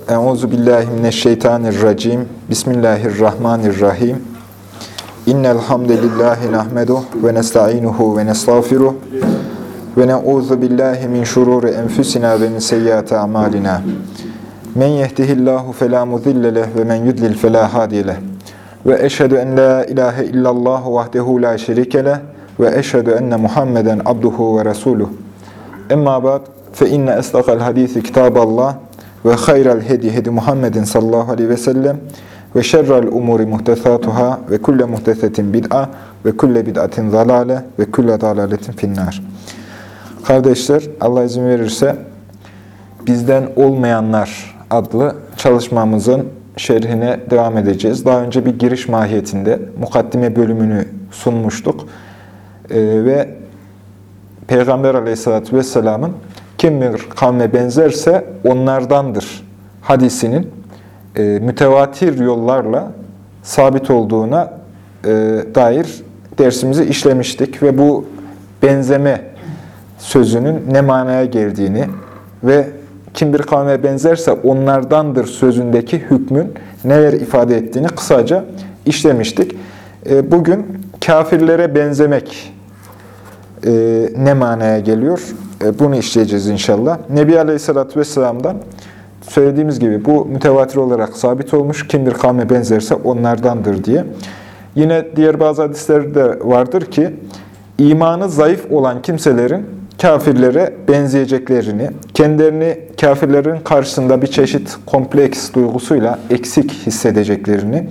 Euzu billahi mineşşeytanirracim. Bismillahirrahmanirrahim. İnnel hamdelellahi nahmeduhu ve nestainuhu ve nestağfiruh ve na'uzu billahi min şururi enfusina ve min seyyiati amalina. Men yehdihillahu fela mudille leh ve men yudlil fela hadiye leh. Ve eşhedü en la ilahe illallah vahdehu la şerike leh ve eşhedü enne Muhammeden abduhu ve resuluh. Emma ba'd fe inne estaqal hadisi kitaballah ve hayral hedi hedi Muhammedin sallallahu aleyhi ve sellem ve şerrel umuri muhtesatuhâ ve kulle muhtesetin bid'a ve kulle bid'atin zalâle ve kulle dalâletin finnâr. Kardeşler, Allah izin verirse Bizden Olmayanlar adlı çalışmamızın şerhine devam edeceğiz. Daha önce bir giriş mahiyetinde mukaddime bölümünü sunmuştuk. Ve Peygamber Aleyhisselatü Vesselam'ın kim bir kavme benzerse onlardandır hadisinin mütevatir yollarla sabit olduğuna dair dersimizi işlemiştik. Ve bu benzeme sözünün ne manaya geldiğini ve kim bir kavme benzerse onlardandır sözündeki hükmün neler ifade ettiğini kısaca işlemiştik. Bugün kafirlere benzemek ne manaya geliyor? Bunu işleyeceğiz inşallah. Nebi Aleyhisselatü Vesselam'dan söylediğimiz gibi bu mütevatir olarak sabit olmuş. Kim bir kavme benzerse onlardandır diye. Yine diğer bazı hadislerde vardır ki imanı zayıf olan kimselerin kafirlere benzeyeceklerini, kendilerini kafirlerin karşısında bir çeşit kompleks duygusuyla eksik hissedeceklerini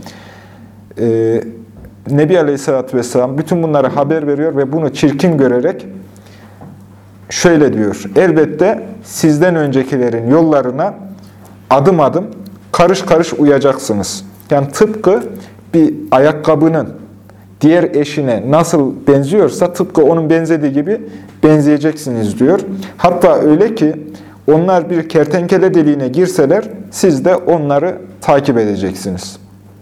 Nebi Aleyhisselatü Vesselam bütün bunları haber veriyor ve bunu çirkin görerek şöyle diyor: elbette sizden öncekilerin yollarına adım adım, karış karış uyacaksınız. Yani tıpkı bir ayakkabının diğer eşine nasıl benziyorsa tıpkı onun benzediği gibi benzeyeceksiniz diyor. Hatta öyle ki onlar bir kertenkele deliğine girseler siz de onları takip edeceksiniz.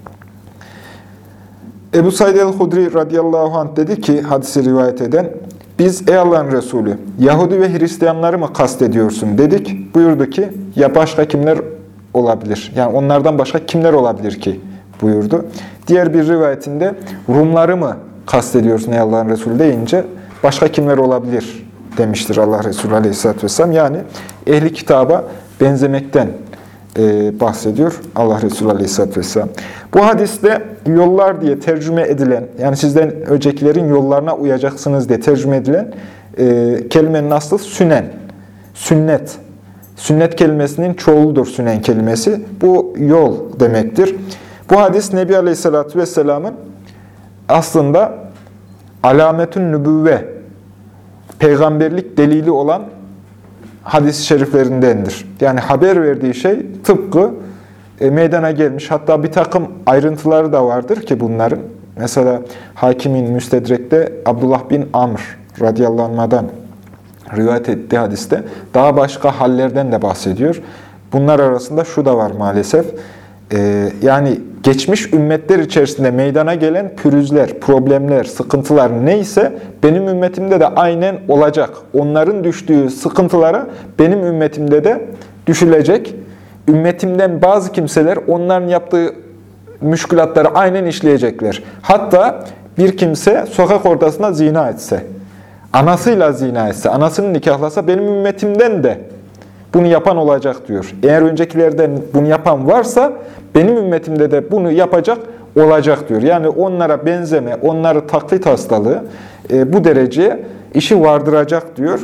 Ebu Said el-Hudri radıyallahu anh dedi ki, hadisi rivayet eden, biz ey Allah'ın Resulü, Yahudi ve Hristiyanları mı kastediyorsun dedik. Buyurdu ki, ya başka kimler olabilir? Yani onlardan başka kimler olabilir ki? Buyurdu. Diğer bir rivayetinde Rumları mı kastediyorsun ey Allah'ın Resulü deyince başka kimler olabilir demiştir Allah Resulü Aleyhisselatü Vesselam. Yani ehli kitaba benzemekten bahsediyor Allah Resulü Aleyhisselatü Vesselam. Bu hadiste yollar diye tercüme edilen, yani sizden öncekilerin yollarına uyacaksınız diye tercüme edilen kelimenin aslı sünen, sünnet. Sünnet kelimesinin çoğuludur sünen kelimesi. Bu yol demektir. Bu hadis Nebi Aleyhisselatü Vesselam'ın aslında alametün nübüvve, peygamberlik delili olan hadis-i şeriflerindendir. Yani haber verdiği şey tıpkı meydana gelmiş. Hatta bir takım ayrıntıları da vardır ki bunların. Mesela Hakim'in Müstedrek'te Abdullah bin Amr radıyallahu anh'dan rivayet ettiği hadiste daha başka hallerden de bahsediyor. Bunlar arasında şu da var maalesef. Yani geçmiş ümmetler içerisinde meydana gelen pürüzler, problemler, sıkıntılar neyse benim ümmetimde de aynen olacak. Onların düştüğü sıkıntılara benim ümmetimde de düşülecek. Ümmetimden bazı kimseler onların yaptığı müşkülatları aynen işleyecekler. Hatta bir kimse sokak ortasında zina etse, anasıyla zina etse, anasını nikahlasa benim ümmetimden de bunu yapan olacak diyor. Eğer öncekilerden bunu yapan varsa benim ümmetimde de bunu yapacak olacak diyor. Yani onlara benzeme, onları taklit hastalığı bu dereceye işi vardıracak diyor.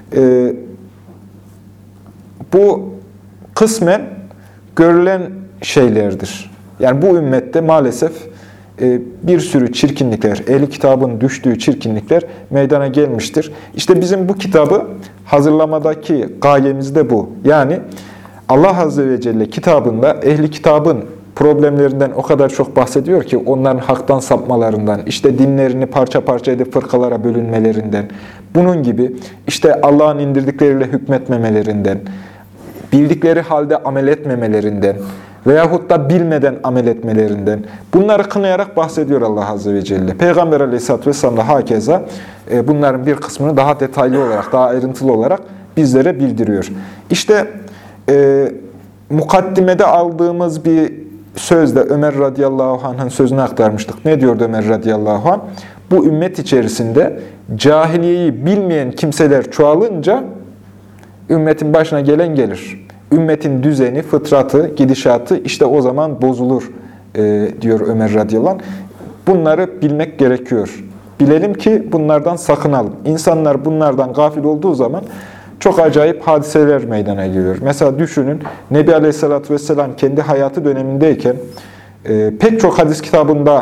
Bu kısmen görülen şeylerdir. Yani bu ümmette maalesef bir sürü çirkinlikler, ehli kitabın düştüğü çirkinlikler meydana gelmiştir. İşte bizim bu kitabı hazırlamadaki gayemiz de bu. Yani Allah Azze ve Celle kitabında ehli kitabın problemlerinden o kadar çok bahsediyor ki onların haktan sapmalarından, işte dinlerini parça parça edip fırkalara bölünmelerinden, bunun gibi işte Allah'ın indirdikleriyle hükmetmemelerinden, bildikleri halde amel etmemelerinden veyahut da bilmeden amel etmelerinden. Bunları kınayarak bahsediyor Allah Azze ve Celle. Peygamber Aleyhisselatü Vesselam da hakeza bunların bir kısmını daha detaylı olarak, daha ayrıntılı olarak bizlere bildiriyor. İşte mukaddimede aldığımız bir sözle Ömer radıyallahu anh'ın sözünü aktarmıştık. Ne diyordu Ömer radıyallahu anh? Bu ümmet içerisinde cahiliyeyi bilmeyen kimseler çoğalınca ümmetin başına gelen gelir. Ümmetin düzeni, fıtratı, gidişatı işte o zaman bozulur diyor Ömer radıyallahu anh. Bunları bilmek gerekiyor. Bilelim ki bunlardan sakınalım. İnsanlar bunlardan gafil olduğu zaman çok acayip hadiseler meydana geliyor. Mesela düşünün, Nebi Aleyhisselatü Vesselam kendi hayatı dönemindeyken pek çok hadis kitabında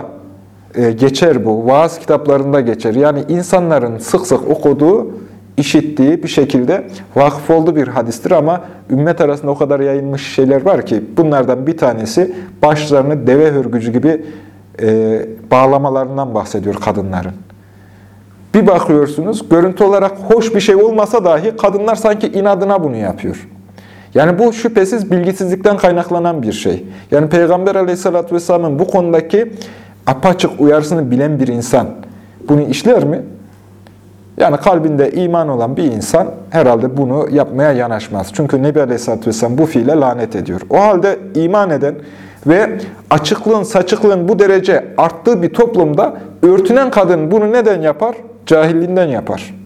geçer bu, vaaz kitaplarında geçer. Yani insanların sık sık okuduğu, işittiği bir şekilde vakıf olduğu bir hadistir ama ümmet arasında o kadar yayılmış şeyler var ki bunlardan bir tanesi başlarını deve hörgücü gibi bağlamalarından bahsediyor kadınların. Bir bakıyorsunuz, görüntü olarak hoş bir şey olmasa dahi kadınlar sanki inadına bunu yapıyor. Yani bu şüphesiz bilgisizlikten kaynaklanan bir şey. Yani Peygamber Aleyhisselatü Vesselam'ın bu konudaki apaçık uyarısını bilen bir insan bunu işler mi? Yani kalbinde iman olan bir insan herhalde bunu yapmaya yanaşmaz. Çünkü Nebi Aleyhisselatü Vesselam bu fiile lanet ediyor. O halde iman eden ve açıklığın, saçıklığın bu derece arttığı bir toplumda örtünen kadın bunu neden yapar? Cahilliğinden yapar.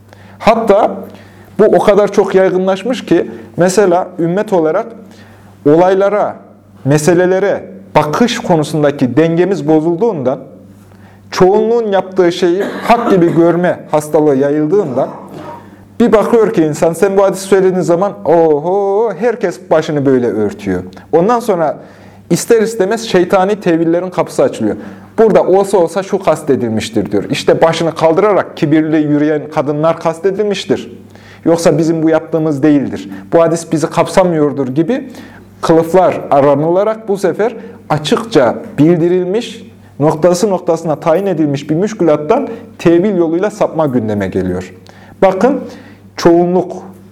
Hatta bu o kadar çok yaygınlaşmış ki mesela ümmet olarak olaylara, meselelere bakış konusundaki dengemiz bozulduğundan, çoğunluğun yaptığı şeyi hak gibi görme hastalığı yayıldığından bir bakıyor ki insan, sen bu hadisi söylediğin zaman oho, herkes başını böyle örtüyor. Ondan sonra ister istemez şeytani tevillerin kapısı açılıyor. Burada olsa olsa şu kastedilmiştir diyor. İşte başını kaldırarak kibirli yürüyen kadınlar kastedilmiştir. Yoksa bizim bu yaptığımız değildir. Bu hadis bizi kapsamıyordur gibi kılıflar aranılarak bu sefer açıkça bildirilmiş, noktası noktasına tayin edilmiş bir müşkülattan tevil yoluyla sapma gündeme geliyor. Bakın, çoğunluk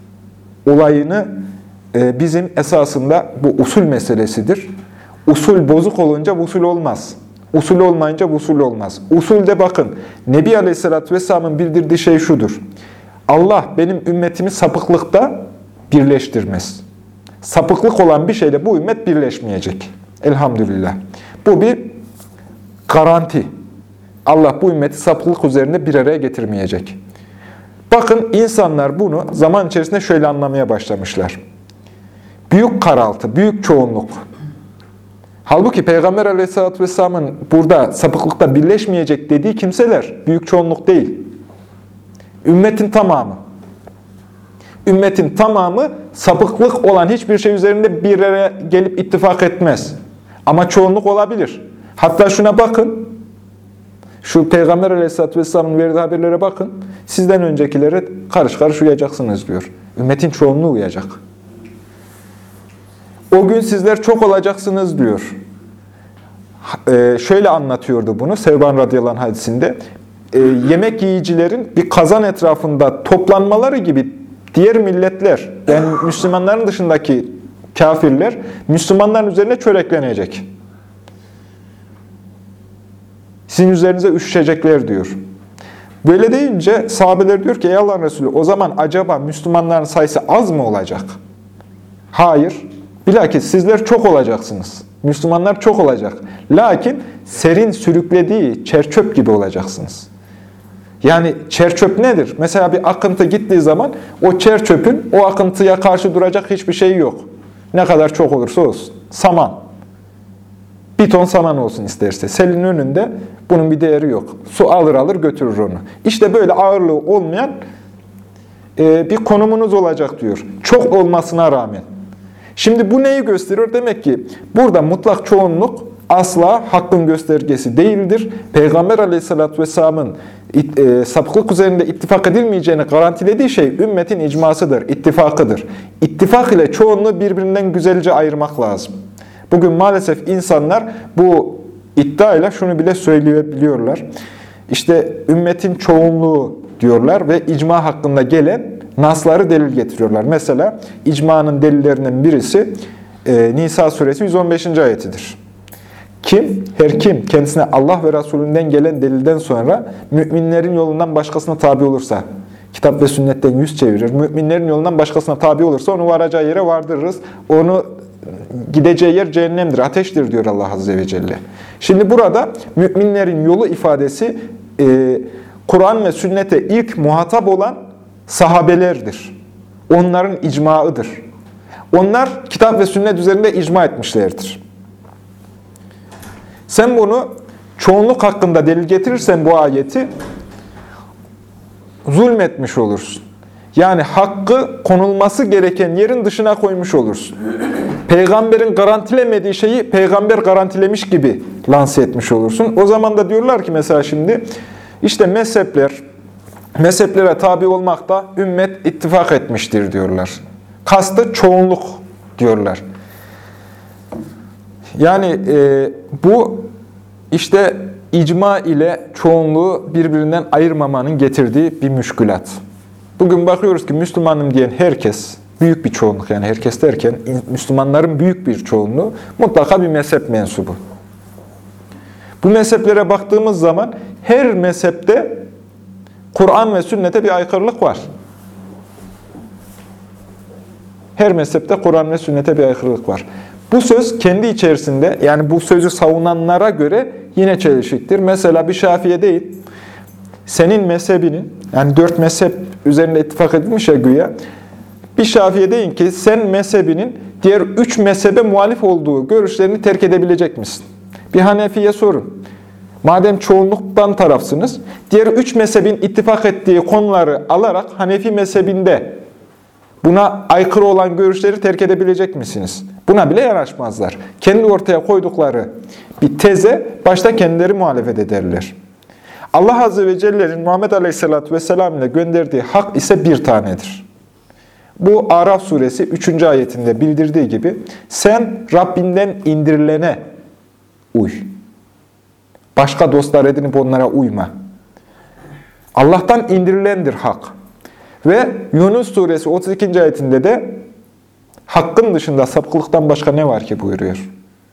olayını bizim esasında bu usul meselesidir. Usul bozuk olunca usul olmaz. Usul olmayınca usul olmaz. Usulde bakın, Nebi Aleyhisselatü Vesselam'ın bildirdiği şey şudur. Allah benim ümmetimi sapıklıkta birleştirmez. Sapıklık olan bir şeyle bu ümmet birleşmeyecek. Elhamdülillah. Bu bir garanti. Allah bu ümmeti sapıklık üzerinde bir araya getirmeyecek. Bakın insanlar bunu zaman içerisinde şöyle anlamaya başlamışlar. Büyük karaltı, büyük çoğunluk. Halbuki Peygamber Aleyhisselatü Vesselam'ın burada sapıklıkta birleşmeyecek dediği kimseler büyük çoğunluk değil. Ümmetin tamamı. Ümmetin tamamı sapıklık olan hiçbir şey üzerinde bir araya gelip ittifak etmez. Ama çoğunluk olabilir. Hatta şuna bakın. Şu Peygamber Aleyhisselatü Vesselam'ın verdiği haberlere bakın. Sizden öncekilere karış karış uyacaksınız diyor. Ümmetin çoğunluğu uyacak. O gün sizler çok olacaksınız diyor. Şöyle anlatıyordu bunu Sevban radıyallahu anh hadisinde. Yemek yiyicilerin bir kazan etrafında toplanmaları gibi diğer milletler, yani Müslümanların dışındaki kafirler, Müslümanların üzerine çöreklenecek. Sizin üzerinize üşüşecekler diyor. Böyle deyince sahabeler diyor ki, ey Allah'ın Resulü, o zaman acaba Müslümanların sayısı az mı olacak? Hayır. Bilakis sizler çok olacaksınız. Müslümanlar çok olacak. Lakin serin sürüklediği çerçöp gibi olacaksınız. Yani çerçöp nedir? Mesela bir akıntı gittiği zaman o çerçöpün o akıntıya karşı duracak hiçbir şey yok. Ne kadar çok olursa olsun. Saman. Bir ton saman olsun isterse. Selin önünde bunun bir değeri yok. Su alır alır götürür onu. İşte böyle ağırlığı olmayan bir konumunuz olacak diyor. Çok olmasına rağmen. Şimdi bu neyi gösteriyor? Demek ki burada mutlak çoğunluk asla hakkın göstergesi değildir. Peygamber Aleyhisselatü Vesselam'ın sapıklık üzerinde ittifak edilmeyeceğini garantilediği şey ümmetin icmasıdır, ittifakıdır. İttifak ile çoğunluğu birbirinden güzelce ayırmak lazım. Bugün maalesef insanlar bu iddiayla şunu bile söyleyebiliyorlar. İşte ümmetin çoğunluğu diyorlar ve icma hakkında gelen nasları delil getiriyorlar. Mesela icmanın delillerinden birisi Nisa suresi 115. ayetidir. Her kim kendisine Allah ve Resulünden gelen delilden sonra müminlerin yolundan başkasına tabi olursa, Kitap ve sünnetten yüz çevirir. Müminlerin yolundan başkasına tabi olursa onu varacağı yere vardırırız. Onu gideceği yer cehennemdir, ateştir diyor Allah Azze ve Celle. Şimdi burada müminlerin yolu ifadesi Kur'an ve sünnete ilk muhatap olan sahabelerdir. Onların icmaıdır. Onlar kitap ve sünnet üzerinde icma etmişlerdir. Sen bunu çoğunluk hakkında delil getirirsen bu ayeti zulmetmiş olursun. Yani hakkı konulması gereken yerin dışına koymuş olursun. Peygamberin garantilemediği şeyi peygamber garantilemiş gibi lanse etmiş olursun. O zaman da diyorlar ki mesela şimdi işte mezheplere tabi olmakta ümmet ittifak etmiştir diyorlar. Kastı çoğunluk diyorlar. Yani bu işte icma ile çoğunluğu birbirinden ayırmamanın getirdiği bir müşkülat. Bugün bakıyoruz ki Müslümanım diyen herkes, büyük bir çoğunluk yani herkes derken Müslümanların büyük bir çoğunluğu mutlaka bir mezhep mensubu. Bu mezheplere baktığımız zaman her mezhepte Kur'an ve sünnete bir aykırılık var. Her mezhepte Kur'an ve sünnete bir aykırılık var. Bu söz kendi içerisinde, yani bu sözü savunanlara göre yine çelişiktir. Mesela bir Şafii'ye değil, senin mezhebinin, yani 4 mezhep üzerinde ittifak edilmiş ya güya, bir Şafii'ye deyin ki sen mezhebinin diğer 3 mezhebe muhalif olduğu görüşlerini terk edebilecek misin? Bir Hanefi'ye sorun. Madem çoğunluktan tarafsınız, diğer 3 mezhebin ittifak ettiği konuları alarak Hanefi mezhebinde buna aykırı olan görüşleri terk edebilecek misiniz? Buna bile yanaşmazlar. Kendi ortaya koydukları bir teze başta kendileri muhalefet ederler. Allah Azze ve Celle'nin Muhammed Aleyhisselatü Vesselam ile gönderdiği hak ise bir tanedir. Bu Araf suresi 3. ayetinde bildirdiği gibi sen Rabbinden indirilene uy. Başka dostlar edinip onlara uyma. Allah'tan indirilendir hak. Ve Yunus suresi 32. ayetinde de hakkın dışında sapıklıktan başka ne var ki buyuruyor.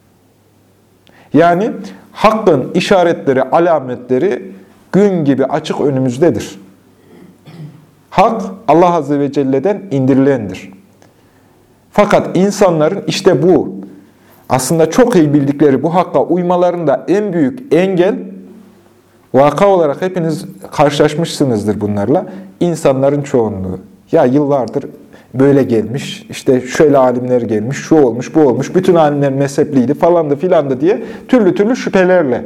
Yani hakkın işaretleri, alametleri gün gibi açık önümüzdedir. Hak Allah Azze ve Celle'den indirilendir. Fakat insanların işte bu aslında çok iyi bildikleri bu hakka uymalarında en büyük engel, vaka olarak hepiniz karşılaşmışsınızdır bunlarla, insanların çoğunluğu. Ya yıllardır böyle gelmiş, işte şöyle alimler gelmiş, şu olmuş, bu olmuş, bütün alimler mezhepliydi falandı filandı diye türlü türlü şüphelerle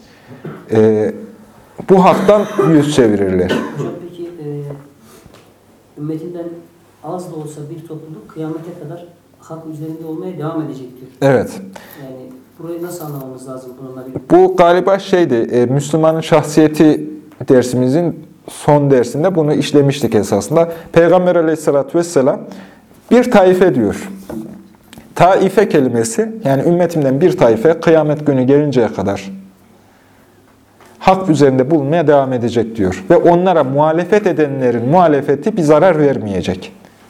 bu haktan yüz çevirirler. Hocam peki ümmetinden az da olsa bir topluluk kıyamete kadar hak üzerinde olmaya devam edecektir. Evet. Yani burayı nasıl anlamamız lazım bununla birlikte? Bu galiba Müslümanın şahsiyeti dersimizin son dersinde bunu işlemiştik esasında. Peygamber Aleyhisselatü Vesselam bir taife diyor. Taife kelimesi, yani ümmetimden bir taife kıyamet günü gelinceye kadar hak üzerinde bulunmaya devam edecek diyor. Ve onlara muhalefet edenlerin muhalefeti bir zarar vermeyecek.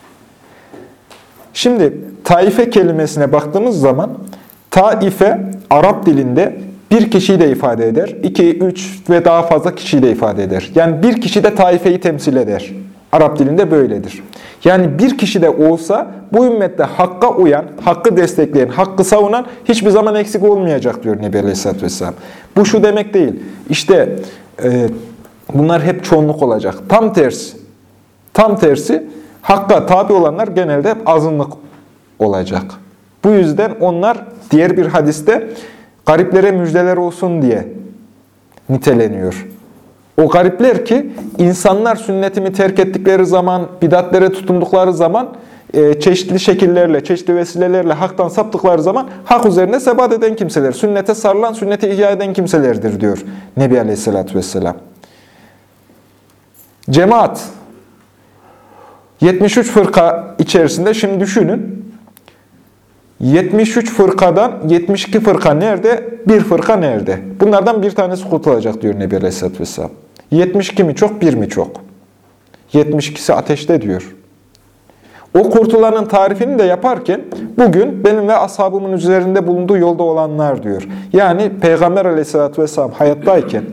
Şimdi taife kelimesine baktığımız zaman taife Arap dilinde bir kişiyi de ifade eder. 2, 3 ve daha fazla kişiyi de ifade eder. Yani bir kişi de taifeyi temsil eder. Arap dilinde böyledir. Yani bir kişi de olsa bu ümmette hakka uyan, hakkı destekleyen, hakkı savunan hiçbir zaman eksik olmayacak diyor Nebi Aleyhisselatü Vesselam. Bu şu demek değil. İşte bunlar hep çoğunluk olacak. Tam tersi. Tam tersi hakka tabi olanlar genelde hep azınlık olacak. Bu yüzden onlar diğer bir hadiste gariplere müjdeler olsun diye niteleniyor. O garipler ki insanlar sünnetimi terk ettikleri zaman, bidatlere tutundukları zaman, çeşitli şekillerle, çeşitli vesilelerle haktan saptıkları zaman hak üzerine sebat eden kimseler, sünnete sarılan, sünnete ihya eden kimselerdir diyor Nebi Aleyhisselatü Vesselam. Cemaat, 73 fırka içerisinde şimdi düşünün, 73 fırkadan 72 fırka nerede, bir fırka nerede? Bunlardan bir tanesi kurtulacak diyor Nebi Aleyhisselatü Vesselam. 72 mi çok, bir mi çok? 72'si ateşte diyor. O kurtulanın tarifini de yaparken bugün benim ve ashabımın üzerinde bulunduğu yolda olanlar diyor. Yani Peygamber Aleyhisselatü Vesselam hayattayken,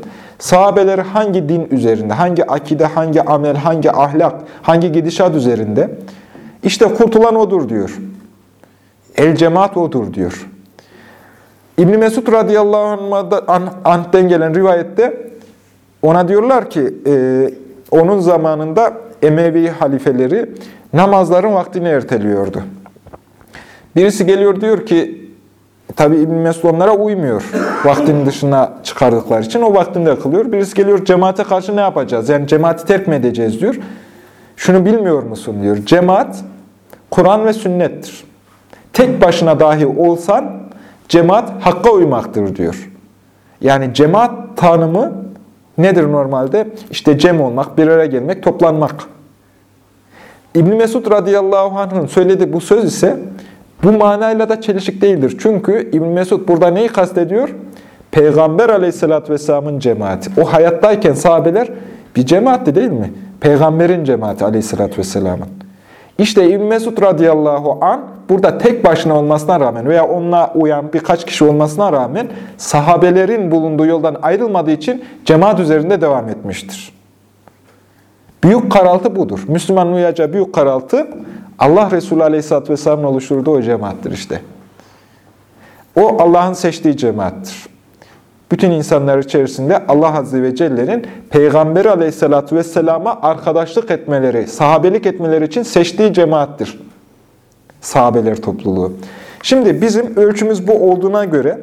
Sahabeleri hangi din üzerinde, hangi akide, hangi amel, hangi ahlak, hangi gidişat üzerinde? İşte kurtulan odur diyor. El cemaat odur diyor. İbn Mesud radıyallahu anh'ten gelen rivayette ona diyorlar ki onun zamanında Emevi halifeleri namazların vaktini erteliyordu. Birisi geliyor diyor ki, tabi İbn Mesud onlara uymuyor. Vaktinin dışına çıkardıkları için o vaktinde kılıyor. Birisi geliyor, cemaate karşı ne yapacağız? Yani cemaati terk mi edeceğiz diyor. Şunu bilmiyor musun diyor. Cemaat Kur'an ve sünnettir. Tek başına dahi olsan cemaat hakka uymaktır diyor. Yani cemaat tanımı nedir normalde? İşte cem olmak, bir araya gelmek, toplanmak. İbn Mesud radıyallahu anh'ın söylediği bu söz ise bu manayla da çelişik değildir. Çünkü İbn Mesud burada neyi kastediyor? Peygamber aleyhissalatü vesselamın cemaati. O hayattayken sahabeler bir cemaatti değil mi? Peygamberin cemaati aleyhissalatü vesselamın. İşte İbn Mesud radıyallahu anh burada tek başına olmasına rağmen veya onunla uyan birkaç kişi olmasına rağmen sahabelerin bulunduğu yoldan ayrılmadığı için cemaat üzerinde devam etmiştir. Büyük karaltı budur. Müslümanın uyacağı büyük karaltı Allah Resulü Aleyhisselatü Vesselam'ın oluşturduğu o cemaattir işte. O Allah'ın seçtiği cemaattir. Bütün insanlar içerisinde Allah Azze ve Celle'nin Peygamberi Aleyhisselatü Vesselam'a arkadaşlık etmeleri, sahabelik etmeleri için seçtiği cemaattir. Sahabeler topluluğu. Şimdi bizim ölçümüz bu olduğuna göre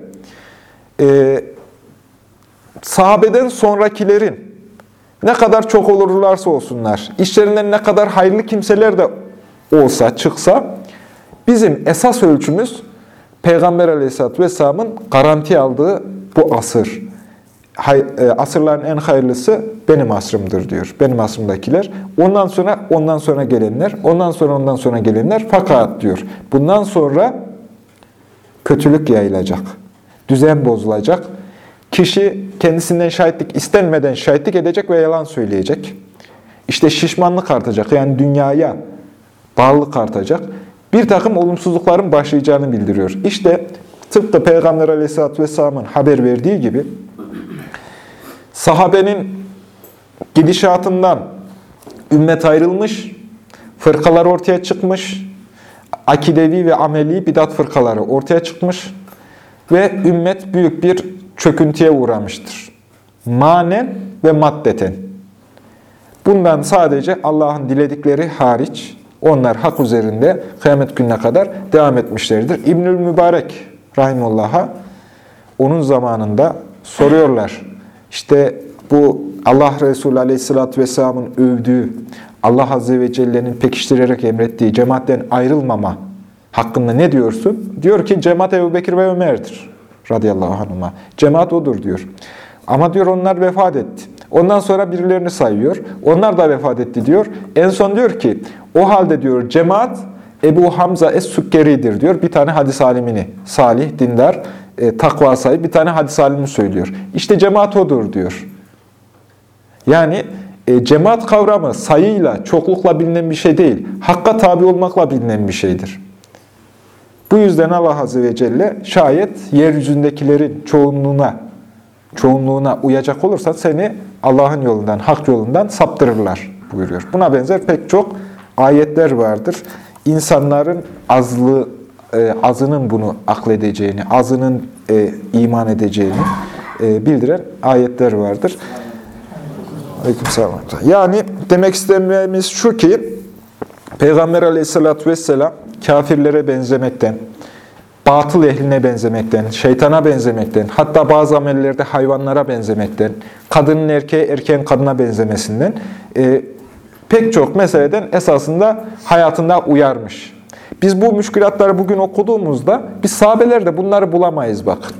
sahabeden sonrakilerin ne kadar çok olurlarsa olsunlar, işlerinden ne kadar hayırlı kimseler de olsa, çıksa, bizim esas ölçümüz Peygamber Aleyhisselatü Vesselam'ın garanti aldığı bu asır. Asırların en hayırlısı benim asrımdır diyor. Benim asrımdakiler. Ondan sonra gelenler, ondan sonra gelenler. Fakat diyor, bundan sonra kötülük yayılacak. Düzen bozulacak. Kişi kendisinden şahitlik istenmeden şahitlik edecek ve yalan söyleyecek. İşte şişmanlık artacak. Yani dünyaya bağlılık artacak. Bir takım olumsuzlukların başlayacağını bildiriyor. İşte tıpkı Peygamber Aleyhisselatü Vesselam'ın haber verdiği gibi sahabenin gidişatından ümmet ayrılmış, fırkalar ortaya çıkmış, akidevi ve ameli bidat fırkaları ortaya çıkmış ve ümmet büyük bir çöküntüye uğramıştır. Manen ve maddeten. Bundan sadece Allah'ın diledikleri hariç, onlar hak üzerinde kıyamet gününe kadar devam etmişlerdir. İbnül Mübarek rahimullah'a onun zamanında soruyorlar. İşte bu Allah Resulü Aleyhisselatü Vesselam'ın övdüğü, Allah Azze ve Celle'nin pekiştirerek emrettiği cemaatten ayrılmama hakkında ne diyorsun? Diyor ki cemaat Ebu Bekir ve Ömer'dir radıyallahu anhuma. Cemaat odur diyor. Ama diyor onlar vefat etti. Ondan sonra birilerini sayıyor. Onlar da vefat etti diyor. En son diyor ki o halde diyor cemaat Ebu Hamza Es-Sükkeri'dir diyor. Bir tane hadis alimini, salih, dindar, takva sahibi bir tane hadis alimi söylüyor. İşte cemaat odur diyor. Yani cemaat kavramı sayıyla, çoklukla bilinen bir şey değil. Hakka tabi olmakla bilinen bir şeydir. Bu yüzden Allah Azze ve Celle şayet yeryüzündekilerin çoğunluğuna uyacak olursan seni Allah'ın yolundan, hak yolundan saptırırlar buyuruyor. Buna benzer pek çok ayetler vardır. İnsanların azının bunu akledeceğini, azının iman edeceğini bildiren ayetler vardır. Aleykümselam. Yani demek istememiz şu ki Peygamber Aleyhisselatü Vesselam kafirlere benzemekten, batıl ehline benzemekten, şeytana benzemekten, hatta bazı amellerde hayvanlara benzemekten, kadının erkeğe, erkeğin kadına benzemesinden pek çok meseleden esasında hayatında uyarmış. Biz bu müşkülatları bugün okuduğumuzda biz sahabelerde bunları bulamayız bakın.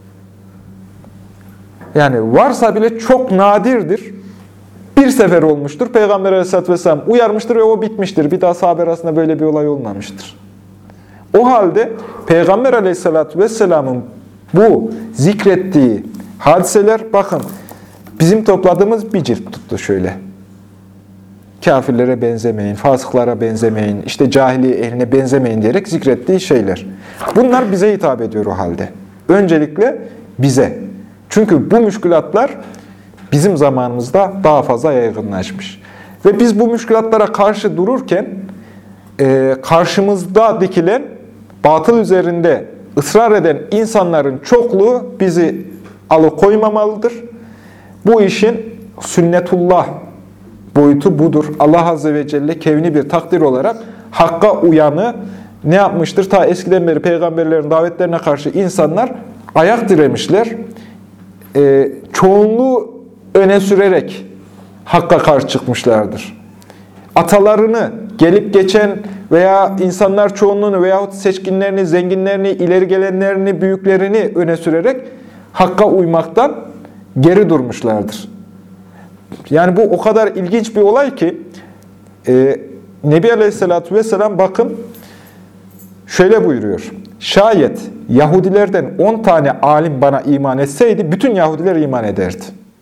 Yani varsa bile çok nadirdir. Bir sefer olmuştur. Peygamber Aleyhisselatü Vesselam uyarmıştır ve o bitmiştir. Bir daha sahabe arasında böyle bir olay olmamıştır. O halde Peygamber Aleyhisselatü Vesselam'ın bu zikrettiği hadiseler bakın bizim topladığımız bir cilt tuttu şöyle. Kafirlere benzemeyin, fasıklara benzemeyin, işte cahiliye ehline benzemeyin diyerek zikrettiği şeyler. Bunlar bize hitap ediyor o halde. Öncelikle bize. Çünkü bu müşkülatlar bizim zamanımızda daha fazla yaygınlaşmış. Ve biz bu müşkülatlara karşı dururken karşımızda dikilen batıl üzerinde ısrar eden insanların çokluğu bizi alıkoymamalıdır. Bu işin sünnetullah boyutu budur. Allah Azze ve Celle kevni bir takdir olarak hakka uyanı ne yapmıştır? Ta eskiden beri peygamberlerin davetlerine karşı insanlar ayak diremişler. Çoğunluğu öne sürerek hakka karşı çıkmışlardır. Atalarını, gelip geçen veya insanlar çoğunluğunu veyahut seçkinlerini, zenginlerini, ileri gelenlerini, büyüklerini öne sürerek hakka uymaktan geri durmuşlardır. Yani bu o kadar ilginç bir olay ki Nebi Aleyhisselatü Vesselam bakın şöyle buyuruyor. Şayet Yahudilerden 10 tane alim bana iman etseydi bütün Yahudiler iman ederdi.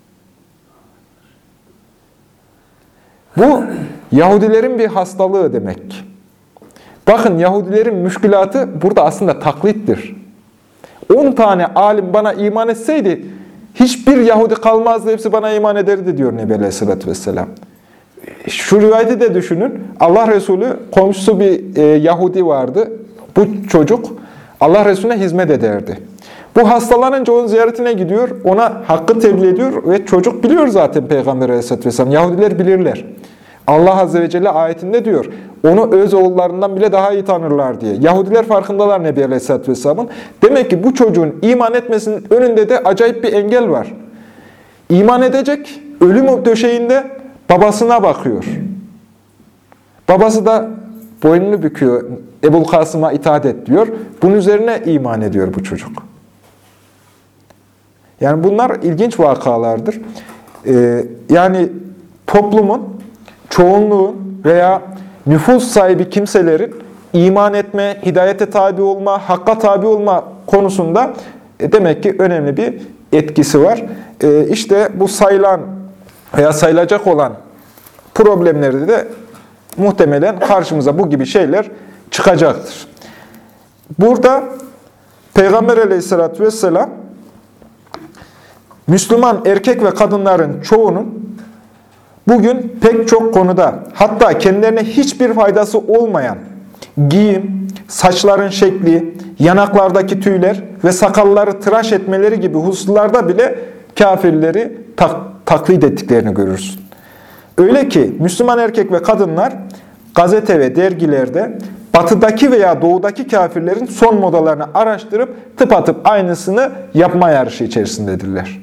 Bu Yahudilerin bir hastalığı demek. Bakın Yahudilerin müşkülatı burada aslında taklittir. 10 tane alim bana iman etseydi hiçbir Yahudi kalmazdı, hepsi bana iman ederdi diyor Nebi Aleyhisselatü Vesselam. Şu rivayeti de düşünün. Allah Resulü, komşusu bir Yahudi vardı. Bu çocuk Allah Resulüne hizmet ederdi. Bu hastalanınca onun ziyaretine gidiyor, ona hakkı tebliğ ediyor ve çocuk biliyor zaten Peygamber Aleyhisselatü Vesselam. Yahudiler bilirler. Allah Azze ve Celle ayetinde diyor, onu öz oğullarından bile daha iyi tanırlar diye. Yahudiler farkındalar Nebi Aleyhisselatü Vesselam'ın. Demek ki bu çocuğun iman etmesinin önünde de acayip bir engel var. İman edecek, ölüm döşeğinde babasına bakıyor. Babası da boynunu büküyor, Ebul Kasım'a itaat et diyor. Bunun üzerine iman ediyor bu çocuk. Yani bunlar ilginç vakalardır. Yani toplumun, çoğunluğun veya nüfus sahibi kimselerin iman etme, hidayete tabi olma, hakka tabi olma konusunda demek ki önemli bir etkisi var. İşte bu sayılan veya sayılacak olan problemlerde de muhtemelen karşımıza bu gibi şeyler çıkacaktır. Burada Peygamber Aleyhisselatü Vesselam Müslüman erkek ve kadınların çoğunun bugün pek çok konuda, hatta kendilerine hiçbir faydası olmayan giyim, saçların şekli, yanaklardaki tüyler ve sakalları tıraş etmeleri gibi hususlarda bile kafirleri taklit ettiklerini görürsün. Öyle ki Müslüman erkek ve kadınlar gazete ve dergilerde batıdaki veya doğudaki kafirlerin son modalarını araştırıp tıpatıp aynısını yapma yarışı içerisindedirler.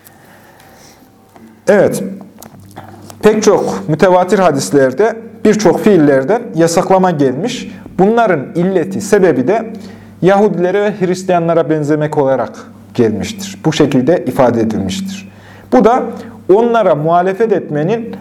Evet, pek çok mütevatir hadislerde birçok fiillerden yasaklama gelmiş. Bunların illeti, sebebi de Yahudilere ve Hristiyanlara benzemek olarak gelmiştir. Bu şekilde ifade edilmiştir. Bu da onlara muhalefet etmenin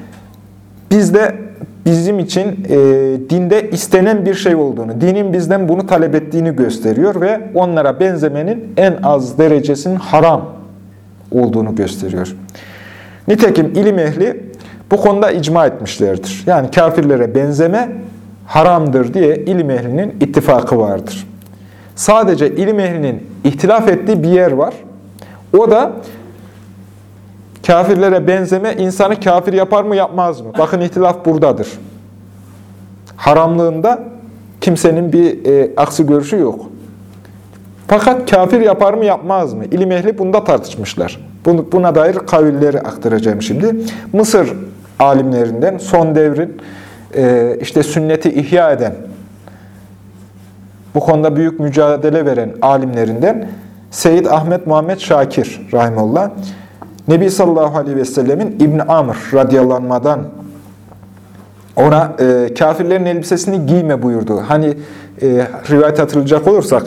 bizim için dinde istenen bir şey olduğunu, dinin bizden bunu talep ettiğini gösteriyor ve onlara benzemenin en az derecesinin haram olduğunu gösteriyor. Nitekim ilim ehli bu konuda icma etmişlerdir. Yani kafirlere benzeme haramdır diye ilim ehlinin ittifakı vardır. Sadece ilim ehlinin ihtilaf ettiği bir yer var. O da kafirlere benzeme insanı kafir yapar mı yapmaz mı? Bakın ihtilaf buradadır. Haramlığında kimsenin bir aksi görüşü yok. Fakat kafir yapar mı yapmaz mı? İlim ehli bunda tartışmışlar. Buna dair kavilleri aktaracağım şimdi. Mısır alimlerinden son devrin işte sünneti ihya eden, bu konuda büyük mücadele veren alimlerinden Seyyid Ahmet Muhammed Şakir rahimullah, Nebi sallallahu aleyhi ve sellemin İbn Amr radıyallahu anh'dan ona kafirlerin elbisesini giyme buyurdu. Hani rivayet hatırlayacak olursak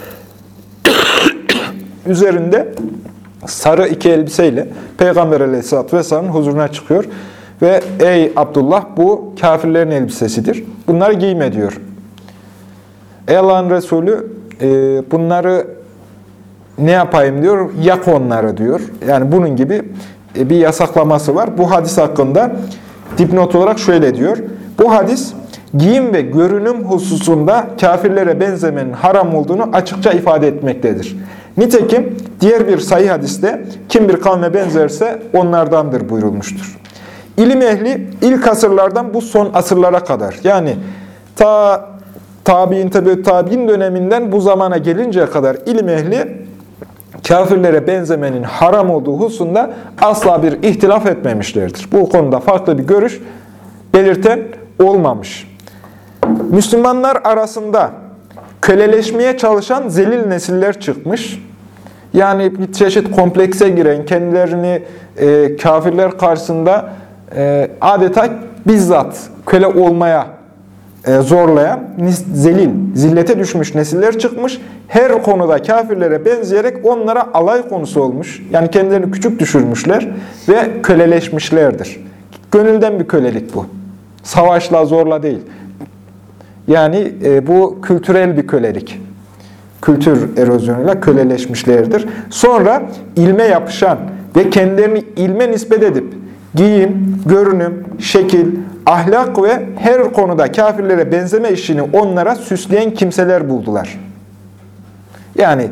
üzerinde sarı iki elbiseyle Peygamber aleyhissalatü vesselam'ın huzuruna çıkıyor ve ey Abdullah bu kafirlerin elbisesidir. Bunları giyme diyor. Ey Allah'ın Resulü bunları ne yapayım diyor, yak onları diyor. Yani bunun gibi bir yasaklaması var. Bu hadis hakkında dipnot olarak şöyle diyor. Bu hadis giyim ve görünüm hususunda kafirlere benzemenin haram olduğunu açıkça ifade etmektedir. Nitekim diğer bir sahih hadiste kim bir kavme benzerse onlardandır buyurulmuştur. İlim ehli ilk asırlardan bu son asırlara kadar, yani tabi'in döneminden bu zamana gelinceye kadar ilim ehli kafirlere benzemenin haram olduğu hususunda asla bir ihtilaf etmemişlerdir. Bu konuda farklı bir görüş belirten olmamış. Müslümanlar arasında köleleşmeye çalışan zelil nesiller çıkmış. Yani bir çeşit komplekse giren, kendilerini kafirler karşısında adeta bizzat köle olmaya zorlayan, zillete düşmüş nesiller çıkmış. Her konuda kafirlere benzeyerek onlara alay konusu olmuş. Yani kendilerini küçük düşürmüşler ve köleleşmişlerdir. Gönülden bir kölelik bu. Savaşla, zorla değil. Yani bu kültürel bir kölelik. Kültür erozyonuyla köleleşmişlerdir. Sonra ilme yapışan ve kendilerini ilme nispet edip giyim, görünüm, şekil, ahlak ve her konuda kafirlere benzeme işini onlara süsleyen kimseler buldular. Yani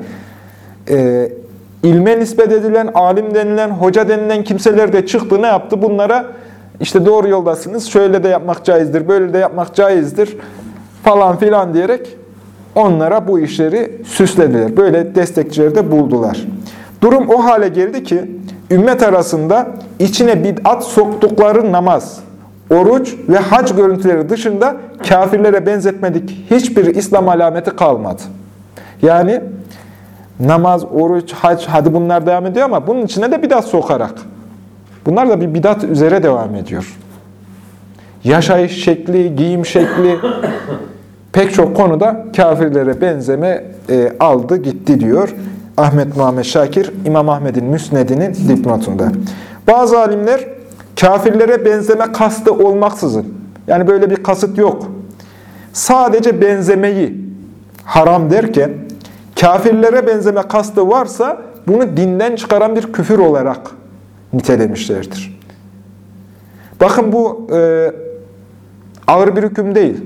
ilme nispet edilen, alim denilen, hoca denilen kimseler de çıktı, ne yaptı? Bunlara işte doğru yoldasınız, şöyle de yapmak caizdir, böyle de yapmak caizdir falan filan diyerek onlara bu işleri süslediler. Böyle destekçileri de buldular. Durum o hale geldi ki ümmet arasında içine bid'at soktukları namaz, oruç ve hac görüntüleri dışında kafirlere benzetmedik hiçbir İslam alameti kalmadı. Yani namaz, oruç, hac, hadi bunlar devam ediyor ama bunun içine de bid'at sokarak. Bunlar da bir bid'at üzere devam ediyor. Yaşayış şekli, giyim şekli pek çok konuda kafirlere benzeme aldı gitti diyor Ahmet Muhammed Şakir, İmam Ahmed'in Müsned'inin dipnotunda. Bazı alimler kafirlere benzeme kastı olmaksızın, yani böyle bir kasıt yok, sadece benzemeyi haram derken, kafirlere benzeme kastı varsa bunu dinden çıkaran bir küfür olarak nitelemişlerdir. Bakın bu ağır bir hüküm değil.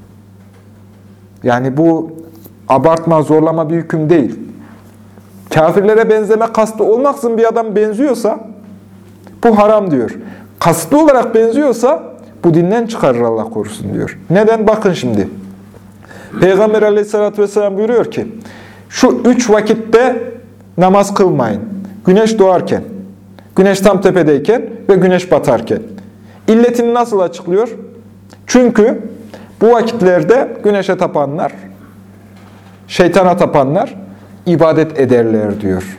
Yani bu abartma, zorlama bir hüküm değil. Kafirlere benzeme kastı olmaksızın bir adam benziyorsa bu haram diyor. Kasıtlı olarak benziyorsa bu dinden çıkarır, Allah korusun diyor. Neden? Bakın şimdi. Peygamber Aleyhisselatü vesselam buyuruyor ki şu 3 vakitte namaz kılmayın. Güneş doğarken, güneş tam tepedeyken ve güneş batarken. İlletini nasıl açıklıyor? Çünkü bu vakitlerde güneşe tapanlar, şeytana tapanlar ibadet ederler diyor.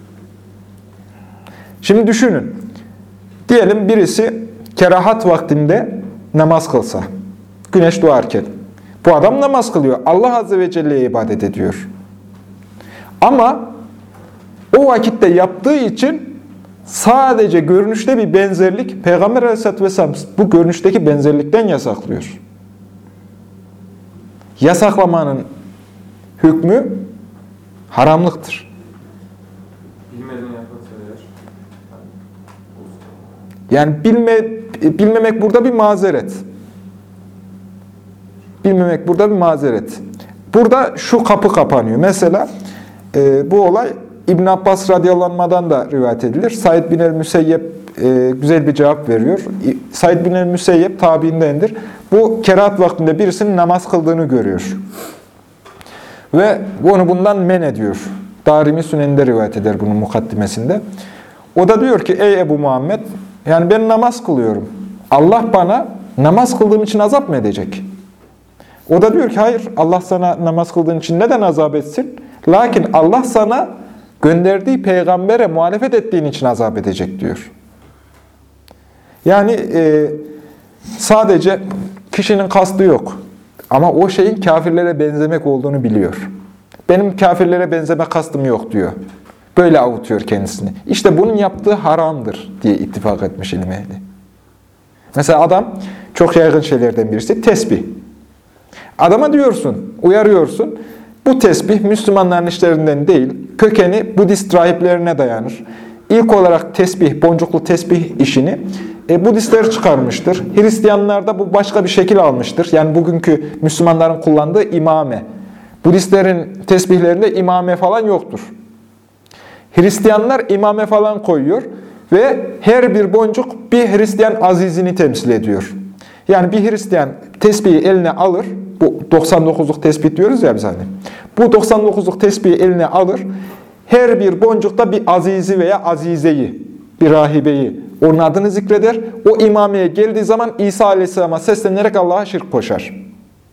Şimdi düşünün. Diyelim birisi kerahat vaktinde namaz kılsa, güneş doğarken. Bu adam namaz kılıyor. Allah Azze ve Celle'ye ibadet ediyor. Ama o vakitte yaptığı için sadece görünüşte bir benzerlik, Peygamber Aleyhisselatü Vesselam bu görünüşteki benzerlikten yasaklıyor. Yasaklamanın hükmü haramlıktır. Yani bilmemek burada bir mazeret. Bilmemek burada bir mazeret. Burada şu kapı kapanıyor. Mesela bu olay İbn Abbas radıyallahu anh'dan da rivayet edilir. Said bin el-Müseyyep güzel bir cevap veriyor. Said bin el-Müseyyep tabiindendir. Bu kerahat vaktinde birisinin namaz kıldığını görüyor. Ve onu bundan men ediyor. Darimi Sünen'de rivayet eder bunun mukaddimesinde. O da diyor ki ey Ebu Muhammed, yani ben namaz kılıyorum. Allah bana namaz kıldığım için azap mı edecek? O da diyor ki hayır, Allah sana namaz kıldığın için neden azap etsin? Lakin Allah sana gönderdiği peygambere muhalefet ettiğin için azap edecek diyor. Yani sadece kişinin kastı yok. Ama o şeyin kafirlere benzemek olduğunu biliyor. Benim kafirlere benzeme kastım yok diyor. Böyle avutuyor kendisini. İşte bunun yaptığı haramdır diye ittifak etmiş ilim ehli. Mesela adam, çok yaygın şeylerden birisi tesbih. Adama diyorsun, uyarıyorsun, bu tesbih Müslümanların işlerinden değil, kökeni Budist rahiplerine dayanır. İlk olarak tesbih, boncuklu tesbih işini Budistler çıkarmıştır. Hristiyanlarda bu başka bir şekil almıştır. Yani bugünkü Müslümanların kullandığı imame. Budistlerin tesbihlerinde imame falan yoktur. Hristiyanlar imame falan koyuyor ve her bir boncuk bir Hristiyan azizini temsil ediyor. Yani bir Hristiyan tesbihi eline alır, bu 99'luk tesbih diyoruz ya biz hani. Bu 99'luk tesbihi eline alır, her bir boncukta bir azizi veya azizeyi, bir rahibeyi, onun adını zikreder. O imameye geldiği zaman İsa Aleyhisselam'a seslenerek Allah'a şirk koşar.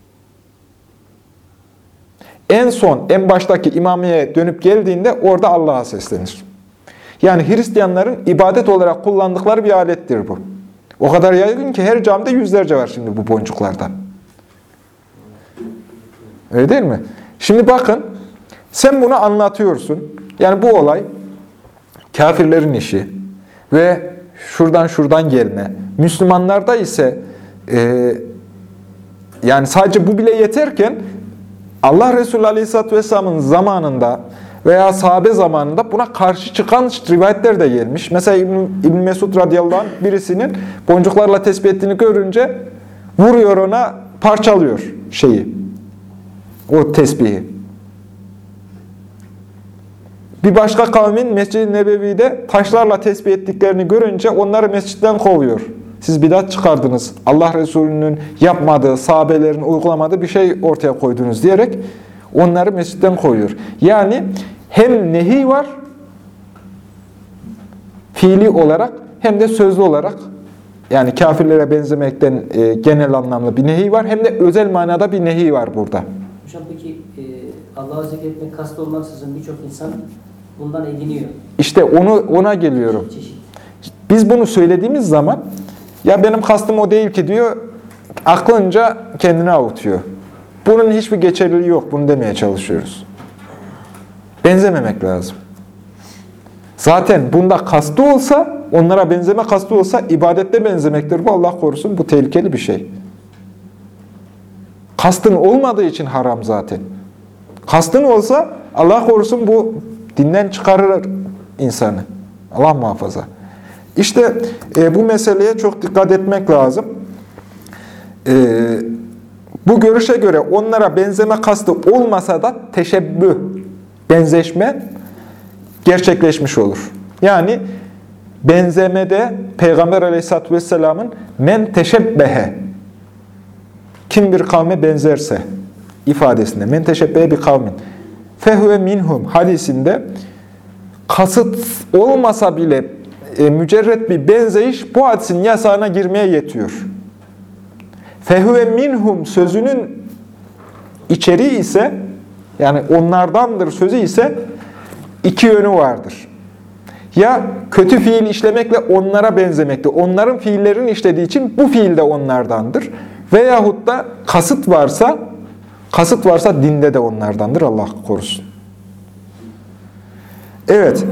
En son, en baştaki imameye dönüp geldiğinde orada Allah'a seslenir. Yani Hristiyanların ibadet olarak kullandıkları bir alettir bu. O kadar yaygın ki her camide yüzlerce var şimdi bu boncuklardan. Öyle değil mi? Şimdi bakın, sen bunu anlatıyorsun. Yani bu olay kafirlerin işi ve şuradan gelme. Müslümanlarda ise yani sadece bu bile yeterken Allah Resulü Aleyhisselatü Vesselam'ın zamanında veya sahabe zamanında buna karşı çıkan rivayetler de gelmiş. Mesela İbn Mesud radıyallahu anh birisinin boncuklarla tesbih ettiğini görünce vuruyor ona, parçalıyor o tesbihi. Bir başka kavmin Mescid-i Nebevi'de taşlarla tesbih ettiklerini görünce onları mescitten kovuyor. Siz bidat çıkardınız, Allah Resulü'nün yapmadığı, sahabelerin uygulamadığı bir şey ortaya koydunuz diyerek onları mescitten koyuyor. Yani hem nehi var, fiili olarak hem de sözlü olarak, yani kafirlere benzemekten genel anlamda bir nehi var, hem de özel manada bir nehi var burada. Hocam peki Allah'ı zikretmek kastı olmaksızın birçok insan bundan ediniyor. İşte ona geliyorum. Çeşit. Biz bunu söylediğimiz zaman, ya benim kastım o değil ki diyor, aklınca kendini avutuyor. Bunun hiçbir geçerliliği yok, bunu demeye çalışıyoruz. Benzememek lazım. Zaten bunda kastı olsa, onlara benzeme kastı olsa ibadette benzemektir. Bu Allah korusun, bu tehlikeli bir şey. Kastın olmadığı için haram zaten. Kastın olsa Allah korusun bu dinden çıkarır insanı. Allah muhafaza. İşte bu meseleye çok dikkat etmek lazım. Bu görüşe göre onlara benzeme kastı olmasa da teşebbüh, benzeşme gerçekleşmiş olur. Yani benzemede Peygamber Aleyhisselatü Vesselam'ın men teşebbehe, kim bir kavme benzerse ifadesinde, men teşebbehe bir kavmin fehüve minhum hadisinde kasıt olmasa bile mücerret bir benzeyiş bu hadisin yasağına girmeye yetiyor. Fehüve minhum sözünün içeriği ise, yani onlardandır sözü ise iki yönü vardır. Ya kötü fiil işlemekle onlara benzemekte, onların fiillerini işlediği için bu fiil de onlardandır. Veyahut da kasıt varsa dinde de onlardandır, Allah korusun. Evet.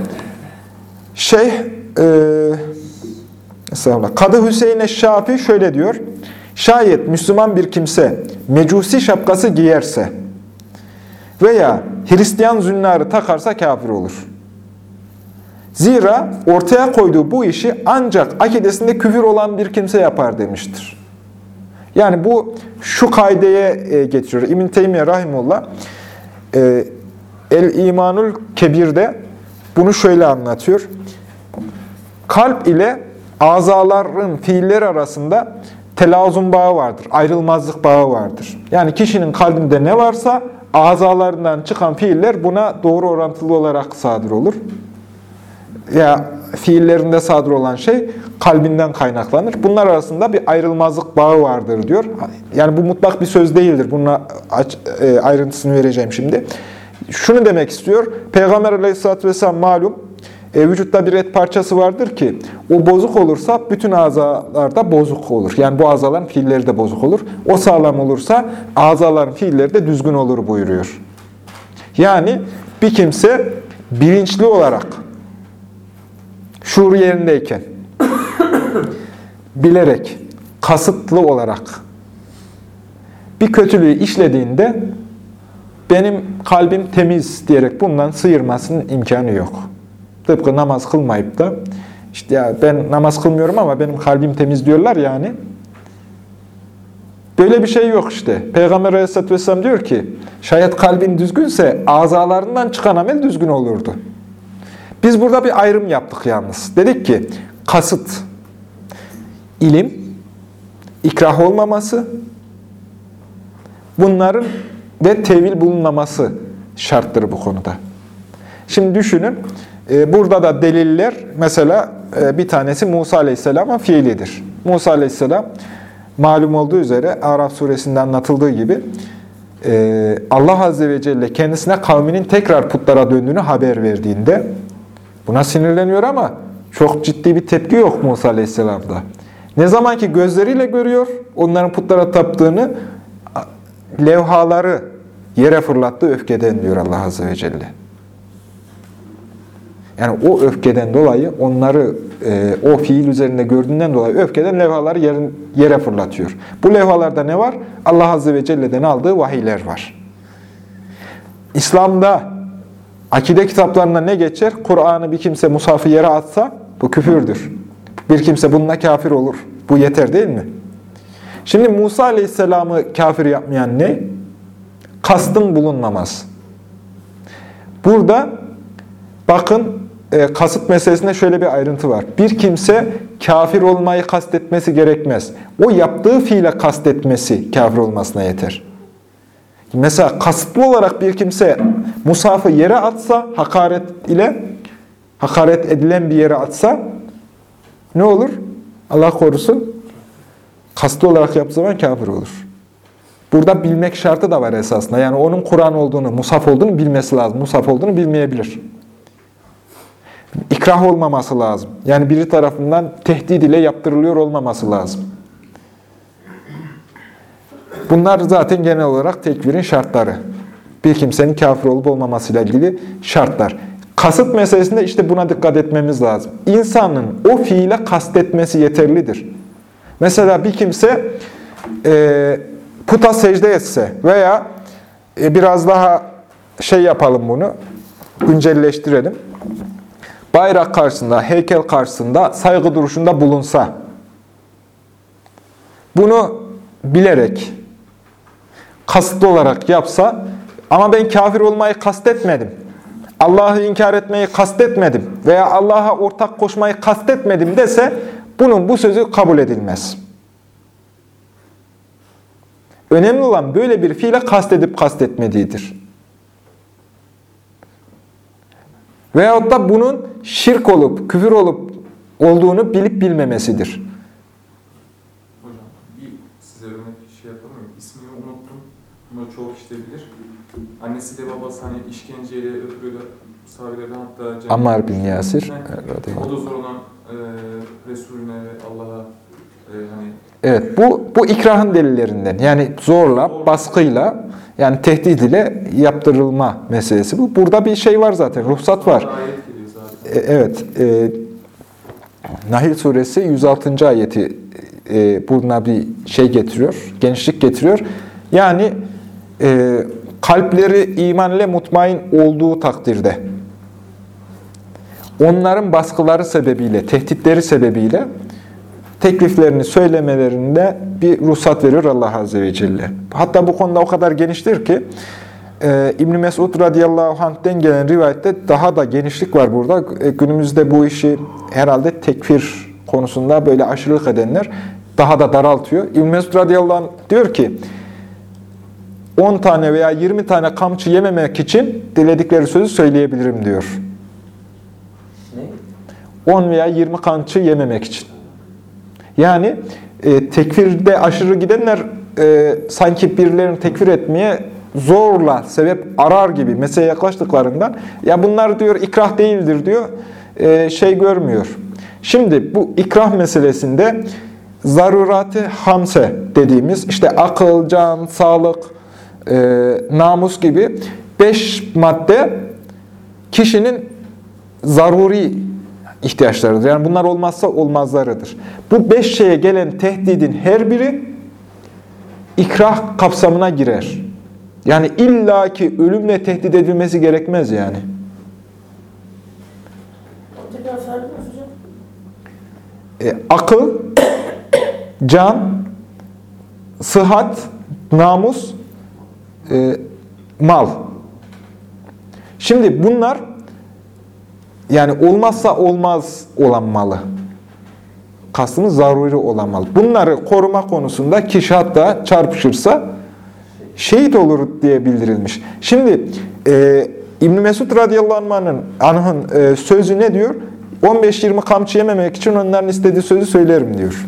Kadı Hüseyin Eşşafi şöyle diyor. Şayet Müslüman bir kimse mecusi şapkası giyerse veya Hristiyan zünnarı takarsa kafir olur. Zira ortaya koyduğu bu işi ancak akidesinde küfür olan bir kimse yapar demiştir. Yani bu şu kaideye getiriyor. İbn Teymiye rahimullah El-İmanul Kebir'de bunu şöyle anlatıyor. Kalp ile azaların fiilleri arasında telazum bağı vardır, ayrılmazlık bağı vardır. Yani kişinin kalbinde ne varsa azalarından çıkan fiiller buna doğru orantılı olarak sadır olur. Ya fiillerinde sadır olan şey kalbinden kaynaklanır. Bunlar arasında bir ayrılmazlık bağı vardır diyor. Yani bu mutlak bir söz değildir. Bunun ayrıntısını vereceğim şimdi. Şunu demek istiyor. Peygamber Aleyhisselatü Vesselam malum, vücutta bir et parçası vardır ki o bozuk olursa bütün azalarda bozuk olur. Yani bu azaların fiilleri de bozuk olur. O sağlam olursa azaların fiilleri de düzgün olur buyuruyor. Yani bir kimse bilinçli olarak, şuur yerindeyken, bilerek, kasıtlı olarak bir kötülüğü işlediğinde benim kalbim temiz diyerek bundan sıyırmasının imkanı yok. Tıpkı namaz kılmayıp da İşte ya ben namaz kılmıyorum ama benim kalbim temiz diyorlar yani. Böyle bir şey yok işte. Peygamber Aleyhisselatü Vesselam diyor ki, şayet kalbin düzgünse azalarından çıkan amel düzgün olurdu. Biz burada bir ayrım yaptık yalnız. Dedik ki, kasıt, ilim, ikrah olmaması, bunların ve tevil bulunmaması şarttır bu konuda. Şimdi düşünün, burada da deliller, mesela bir tanesi Musa Aleyhisselam'ın fiilidir. Musa Aleyhisselam, malum olduğu üzere Araf suresinde anlatıldığı gibi Allah Azze ve Celle kendisine kavminin tekrar putlara döndüğünü haber verdiğinde buna sinirleniyor ama çok ciddi bir tepki yok Musa Aleyhisselam'da. Ne zaman ki gözleriyle görüyor onların putlara taptığını, levhaları yere fırlattı öfkeden diyor Allah Azze ve Celle. Yani o öfkeden dolayı onları o fiil üzerinde gördüğünden dolayı öfkeden levhaları yere fırlatıyor. Bu levhalarda ne var? Allah Azze ve Celle'den aldığı vahiyler var. İslam'da akide kitaplarında ne geçer? Kur'an'ı bir kimse mushafı yere atsa bu küfürdür. Bir kimse bununla kafir olur. Bu yeter değil mi? Şimdi Musa Aleyhisselam'ı kafir yapmayan ne? Kastın bulunmaması. Burada bakın kasıt meselesinde şöyle bir ayrıntı var. Bir kimse kafir olmayı kastetmesi gerekmez. O yaptığı fiile kastetmesi kafir olmasına yeter. Mesela kasıtlı olarak bir kimse mushafı yere atsa, hakaret edilen bir yere atsa ne olur? Allah korusun. Kasıtlı olarak yaptığı zaman kafir olur. Burada bilmek şartı da var esasında. Yani onun Kur'an olduğunu, mushaf olduğunu bilmesi lazım. Mushaf olduğunu bilmeyebilir. İkrah olmaması lazım. Yani biri tarafından tehdit ile yaptırılıyor olmaması lazım. Bunlar zaten genel olarak tekfirin şartları. Bir kimsenin kafir olup olmamasıyla ilgili şartlar. Kasıt meselesinde işte buna dikkat etmemiz lazım. İnsanın o fiile kastetmesi yeterlidir. Mesela bir kimse puta secde etse veya biraz daha yapalım bunu, güncelleştirelim. Bayrak karşısında, heykel karşısında saygı duruşunda bulunsa, bunu bilerek, kasıtlı olarak yapsa, ama ben kafir olmayı kastetmedim, Allah'ı inkar etmeyi kastetmedim veya Allah'a ortak koşmayı kastetmedim dese, bunun bu sözü kabul edilmez. Önemli olan böyle bir fiile kastedip kastetmediğidir. Veyahut da bunun şirk olup, küfür olup olduğunu bilip bilmemesidir. Hocam, size örnek yapalım mı? İsmini unuttum. Bunu çoğu kişi de bilir. Annesi de babası işkenceyle öldürüyorlar. Sahabelerden hatta... Ammar bin Yasir. O da zorulan Resulüne ve Allah'a Evet, bu ikrahın delillerinden. Yani zorla, baskıyla, yani tehdit ile yaptırılma meselesi bu. Burada bir şey var zaten, ruhsat var. Evet, Nahl suresi 106. ayeti buna bir getiriyor, genişlik getiriyor. Yani kalpleri iman ile mutmain olduğu takdirde, onların baskıları sebebiyle, tehditleri sebebiyle tekliflerini söylemelerinde bir ruhsat veriyor Allah Azze ve Celle. Hatta bu konuda o kadar geniştir ki İbn-i Mesud radıyallahu anh'ten gelen rivayette daha da genişlik var burada. Günümüzde bu işi herhalde tekfir konusunda böyle aşırılık edenler daha da daraltıyor. İbn-i Mesud radıyallahu anh diyor ki 10 tane veya 20 tane kamçı yememek için diledikleri sözü söyleyebilirim diyor. Ne? 10 veya 20 kamçı yememek için. Yani tekfirde aşırı gidenler sanki birilerini tekfir etmeye zorla sebep arar gibi meseleye yaklaştıklarından ya bunlar diyor ikrah değildir diyor görmüyor. Şimdi bu ikrah meselesinde zarurat-ı hamse dediğimiz işte akıl, can, sağlık, namus gibi 5 madde kişinin zaruri ihtiyaçlarıdır. Yani bunlar olmazsa olmazlarıdır. Bu 5 şeye gelen tehdidin her biri ikrah kapsamına girer. Yani illaki ölümle tehdit edilmesi gerekmez yani. Tekrar sayabilir miyiz hocam? akıl, can, sıhhat, namus, mal. Şimdi bunlar yani olmazsa olmaz olan malı. Kastımız zaruri olan mal. Bunları koruma konusunda kişi hatta çarpışırsa şehit olur diye bildirilmiş. Şimdi İbn Mesud radıyallahu anh'ın sözü ne diyor? 15-20 kamçı yememek için onların istediği sözü söylerim diyor.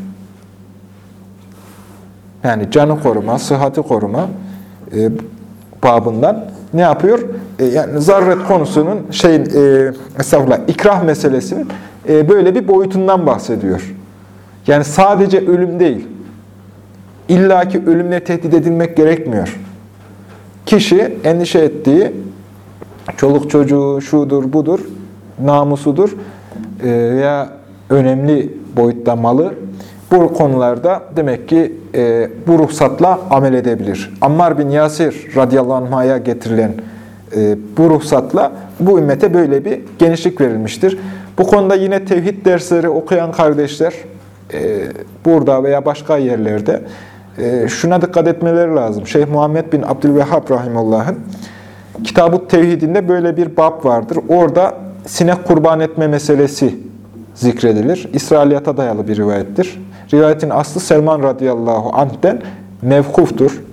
Yani canı koruma, sıhhati koruma babından ne yapıyor? Yani zaruret konusunun ikrah meselesinin böyle bir boyutundan bahsediyor. Yani sadece ölüm değil. İlla ki ölümle tehdit edilmek gerekmiyor. Kişi endişe ettiği çoluk çocuğu şudur budur, namusudur veya önemli boyutta malı bu konularda demek ki bu ruhsatla amel edebilir. Ammar bin Yasir radıyallahu anh'a getirilen bu ruhsatla bu ümmete böyle bir genişlik verilmiştir. Bu konuda yine tevhid dersleri okuyan kardeşler burada veya başka yerlerde şuna dikkat etmeleri lazım. Şeyh Muhammed bin Abdülvehhab rahimullah'ın Kitab-ı Tevhid'inde böyle bir bab vardır. Orada sinek kurban etme meselesi zikredilir. İsrailiyata dayalı bir rivayettir. Rivayetin aslı Selman radıyallahu anh'den mevkuftur.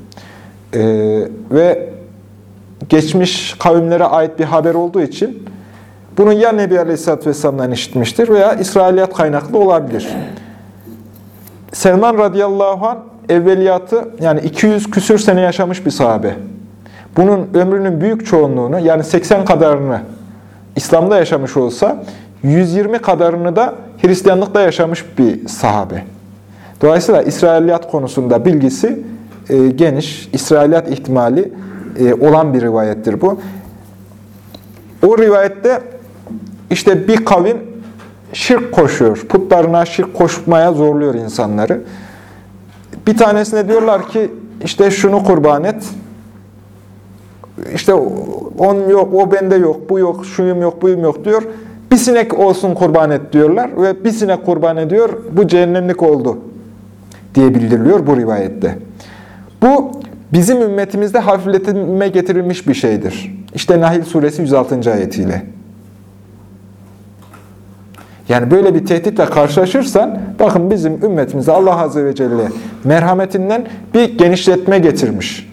Ve geçmiş kavimlere ait bir haber olduğu için bunu ya Nebi Aleyhisselatü Vesselam'dan işitmiştir veya İsrailiyat kaynaklı olabilir. Selman radıyallahu anh evveliyatı yani 200 küsür sene yaşamış bir sahabe. Bunun ömrünün büyük çoğunluğunu yani 80 kadarını İslam'da yaşamış olsa 120 kadarını da Hristiyanlıkta yaşamış bir sahabe. Dolayısıyla İsrailiyat konusunda bilgisi geniş, İsrailiyat ihtimali olan bir rivayettir bu. O rivayette işte bir kavim şirk koşuyor. Putlarına şirk koşmaya zorluyor insanları. Bir tanesine diyorlar ki işte şunu kurban et. İşte on yok, o bende yok, bu yok, şuyum yok, buyum yok diyor. Bir sinek olsun kurban et diyorlar ve bir sinek kurban ediyor. Bu cehennemlik oldu diye bildiriliyor bu rivayette. Bu bizim ümmetimizde hafifletme getirilmiş bir şeydir. İşte Nahl suresi 106. ayetiyle. Yani böyle bir tehditle karşılaşırsan, bakın bizim ümmetimizde Allah Azze ve Celle merhametinden bir genişletme getirmiş.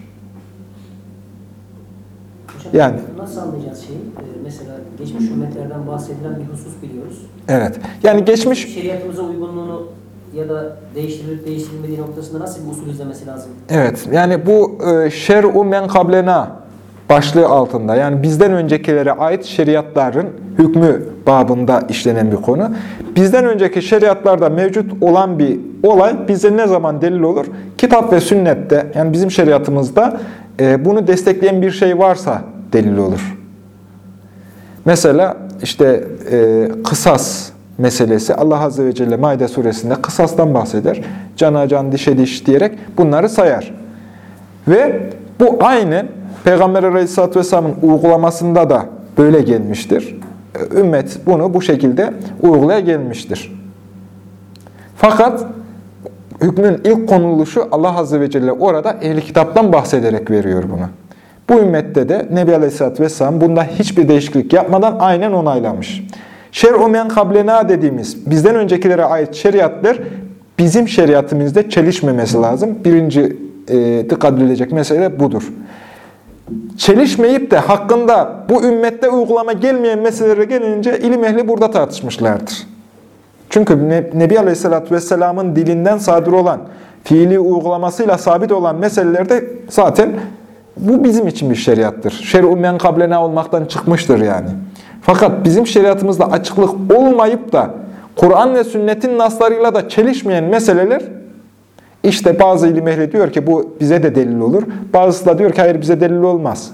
Hocam, yani nasıl anlayacağız şeyi? Mesela geçmiş ümmetlerden bahsedilen bir husus biliyoruz. Evet. Yani geçmiş Şeriatımıza uygunluğunu ya da değiştirilip değiştirilmediği noktasında nasıl bir usul izlemesi lazım? Evet. Yani bu şer'u men kablena başlığı altında, yani bizden öncekilere ait şeriatların hükmü babında işlenen bir konu. Bizden önceki şeriatlarda mevcut olan bir olay bize ne zaman delil olur? Kitap ve sünnette, yani bizim şeriatımızda bunu destekleyen bir şey varsa delil olur. Mesela işte kısas meselesi, Allah Azze ve Celle Maide suresinde kısastan bahseder. Cana can, dişe diş diyerek bunları sayar. Ve bu aynen Peygamber Aleyhisselatü Vesselam'ın uygulamasında da böyle gelmiştir. Ümmet bunu bu şekilde uygulaya gelmiştir. Fakat hükmün ilk konuluşu Allah Azze ve Celle orada ehli kitaptan bahsederek veriyor bunu. Bu ümmette de Nebi Aleyhisselatü Vesselam bunda hiçbir değişiklik yapmadan aynen onaylamış. Şer'u men kablena dediğimiz bizden öncekilere ait şeriatlar bizim şeriatımızda çelişmemesi lazım. Birinci dikkat edilecek mesele budur. Çelişmeyip de hakkında bu ümmette uygulama gelmeyen meselelere gelince ilim ehli burada tartışmışlardır. Çünkü Nebi Aleyhisselatü Vesselam'ın dilinden sadır olan, fiili uygulamasıyla sabit olan meselelerde zaten bu bizim için bir şeriattır. Şer'u men kablena olmaktan çıkmıştır yani. Fakat bizim şeriatımızda açıklık olmayıp da Kur'an ve sünnetin naslarıyla da çelişmeyen meseleler, işte bazı ilim ehli diyor ki bu bize de delil olur. Bazısı da diyor ki hayır bize delil olmaz.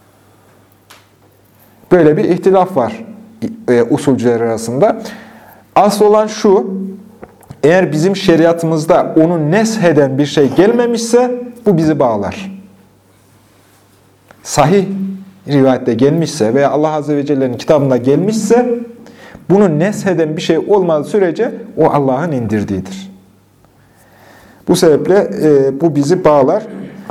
Böyle bir ihtilaf var usulcüler arasında. Asıl olan şu, eğer bizim şeriatımızda onu nesheden bir şey gelmemişse bu bizi bağlar. Sahih rivayette gelmişse veya Allah Azze ve Celle'nin kitabında gelmişse bunu nesheden bir şey olmadığı sürece o Allah'ın indirdiğidir. Bu sebeple bu bizi bağlar.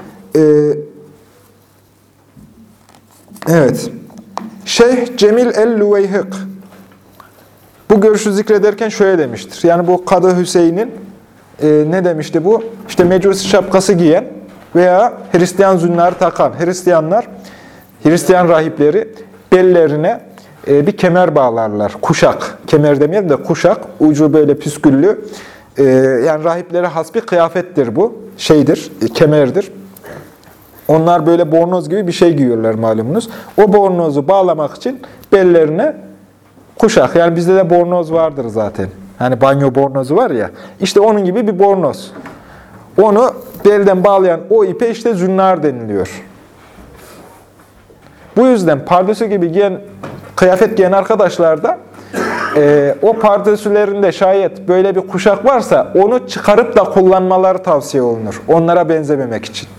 Evet. Şeyh Cemil el-Lüveyhik bu görüşü zikrederken şöyle demiştir. Yani bu Kadı Hüseyin'in ne demişti bu? İşte mecusi şapkası giyen veya Hristiyan zünnarı takan Hristiyan rahipleri bellerine bir kemer bağlarlar. Kuşak. Kemer demeyelim de kuşak. Ucu böyle püsküllü. Yani rahiplere has bir kıyafettir bu. Kemerdir. Onlar böyle bornoz gibi bir şey giyiyorlar malumunuz. O bornozu bağlamak için bellerine kuşak. Yani bizde de bornoz vardır zaten. Hani banyo bornozu var ya. İşte onun gibi bir bornoz. Onu belden bağlayan o ipe işte zünnar deniliyor. Bu yüzden pardösü gibi kıyafet giyen arkadaşlar da o pardösülerinde şayet böyle bir kuşak varsa onu çıkarıp da kullanmaları tavsiye olunur. Onlara benzememek için.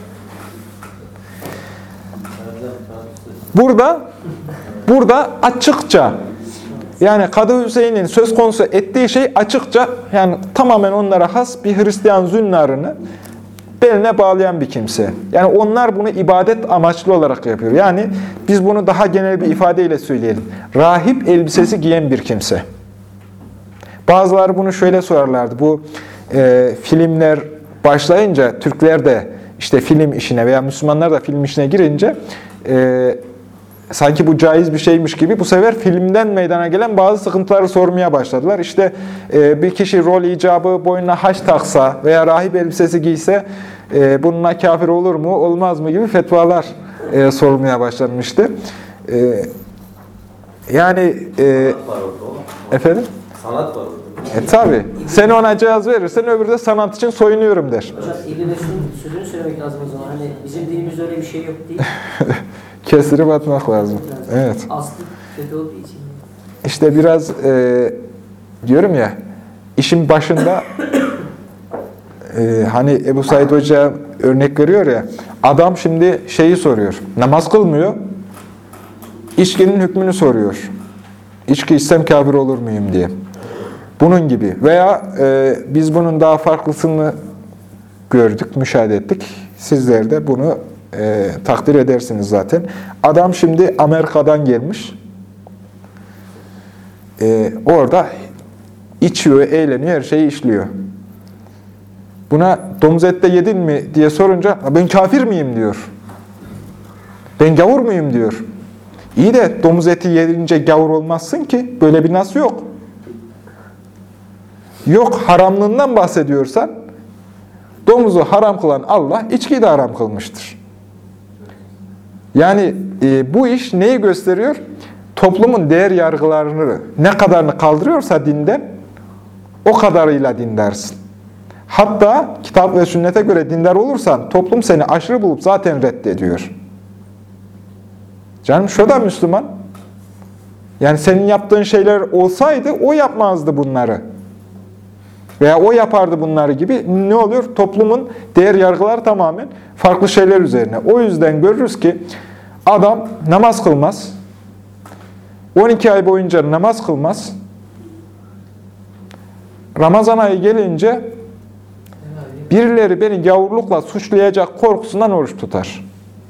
Burada açıkça yani Kadı Hüseyin'in söz konusu ettiği şey açıkça yani tamamen onlara has bir Hristiyan zünnarını beline bağlayan bir kimse. Yani onlar bunu ibadet amaçlı olarak yapıyor. Yani biz bunu daha genel bir ifadeyle söyleyelim. Rahip elbisesi giyen bir kimse. Bazıları bunu şöyle sorarlardı. Bu filmler başlayınca Türkler de işte film işine veya Müslümanlar da film işine girince sanki bu caiz bir şeymiş gibi bu sefer filmden meydana gelen bazı sıkıntıları sormaya başladılar. İşte bir kişi rol icabı boynuna haç taksa veya rahip elbisesi giyse bununla kafir olur mu, olmaz mı gibi fetvalar sorulmaya başlanmıştı. Efendim? Sanat var orada. Tabi. Sen ona cihaz verirsen öbürü de sanat için soyunuyorum der. Hocam İbn Mesud'un sözünü söylemek lazım o zaman. Hani bizim dinimizde öyle bir şey yok değil. Kestirip atmak lazım. Evet. Aslı kötü olduğu için. İşte biraz diyorum ya, işin başında hani Ebu Said Hoca örnek veriyor ya, adam şimdi şeyi soruyor, namaz kılmıyor, içkinin hükmünü soruyor. İçki içsem kafir olur muyum diye. Bunun gibi. Veya biz bunun daha farklısını gördük, müşahede ettik. Sizler de bunu takdir edersiniz zaten. Adam şimdi Amerika'dan gelmiş. Orada içiyor, eğleniyor, her şeyi işliyor. Buna domuz ette yedin mi diye sorunca ben kafir miyim diyor. Ben gavur muyum diyor. İyi de domuz eti yedince gavur olmazsın ki. Böyle bir nas yok. Yok haramlığından bahsediyorsan domuzu haram kılan Allah içkiyi de haram kılmıştır. Yani bu iş neyi gösteriyor? Toplumun değer yargılarını ne kadarını kaldırıyorsa dinden o kadarıyla dindarsın. Hatta kitap ve sünnete göre dindar olursan toplum seni aşırı bulup zaten reddediyor. Canım şu da Müslüman. Yani senin yaptığın şeyler olsaydı o yapmazdı bunları. Veya o yapardı bunları gibi. Ne oluyor? Toplumun değer yargıları tamamen farklı şeyler üzerine. O yüzden görürüz ki adam namaz kılmaz. 12 ay boyunca namaz kılmaz. Ramazan ayı gelince birileri beni gavurlukla suçlayacak korkusundan oruç tutar.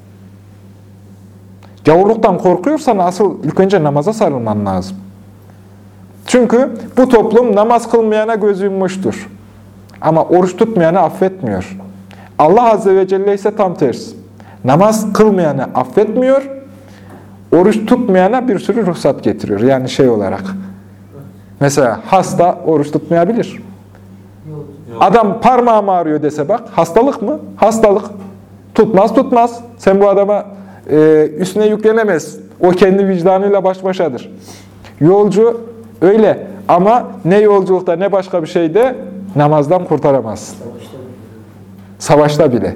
Gavurluktan korkuyorsan asıl ilk önce namaza sarılman lazım. Çünkü bu toplum namaz kılmayana göz yummuştur. Ama oruç tutmayana affetmiyor. Allah Azze ve Celle ise tam tersi. Namaz kılmayana affetmiyor, oruç tutmayana bir sürü ruhsat getiriyor. Yani şey olarak. Mesela hasta oruç tutmayabilir. Adam parmağım ağrıyor dese bak, hastalık mı? Hastalık. Tutmaz. Sen bu adama üstüne yüklenemez. O kendi vicdanıyla baş başadır. Yolcu öyle ama ne yolculukta ne başka bir şeyde namazdan kurtaramazsın. Savaşta bile.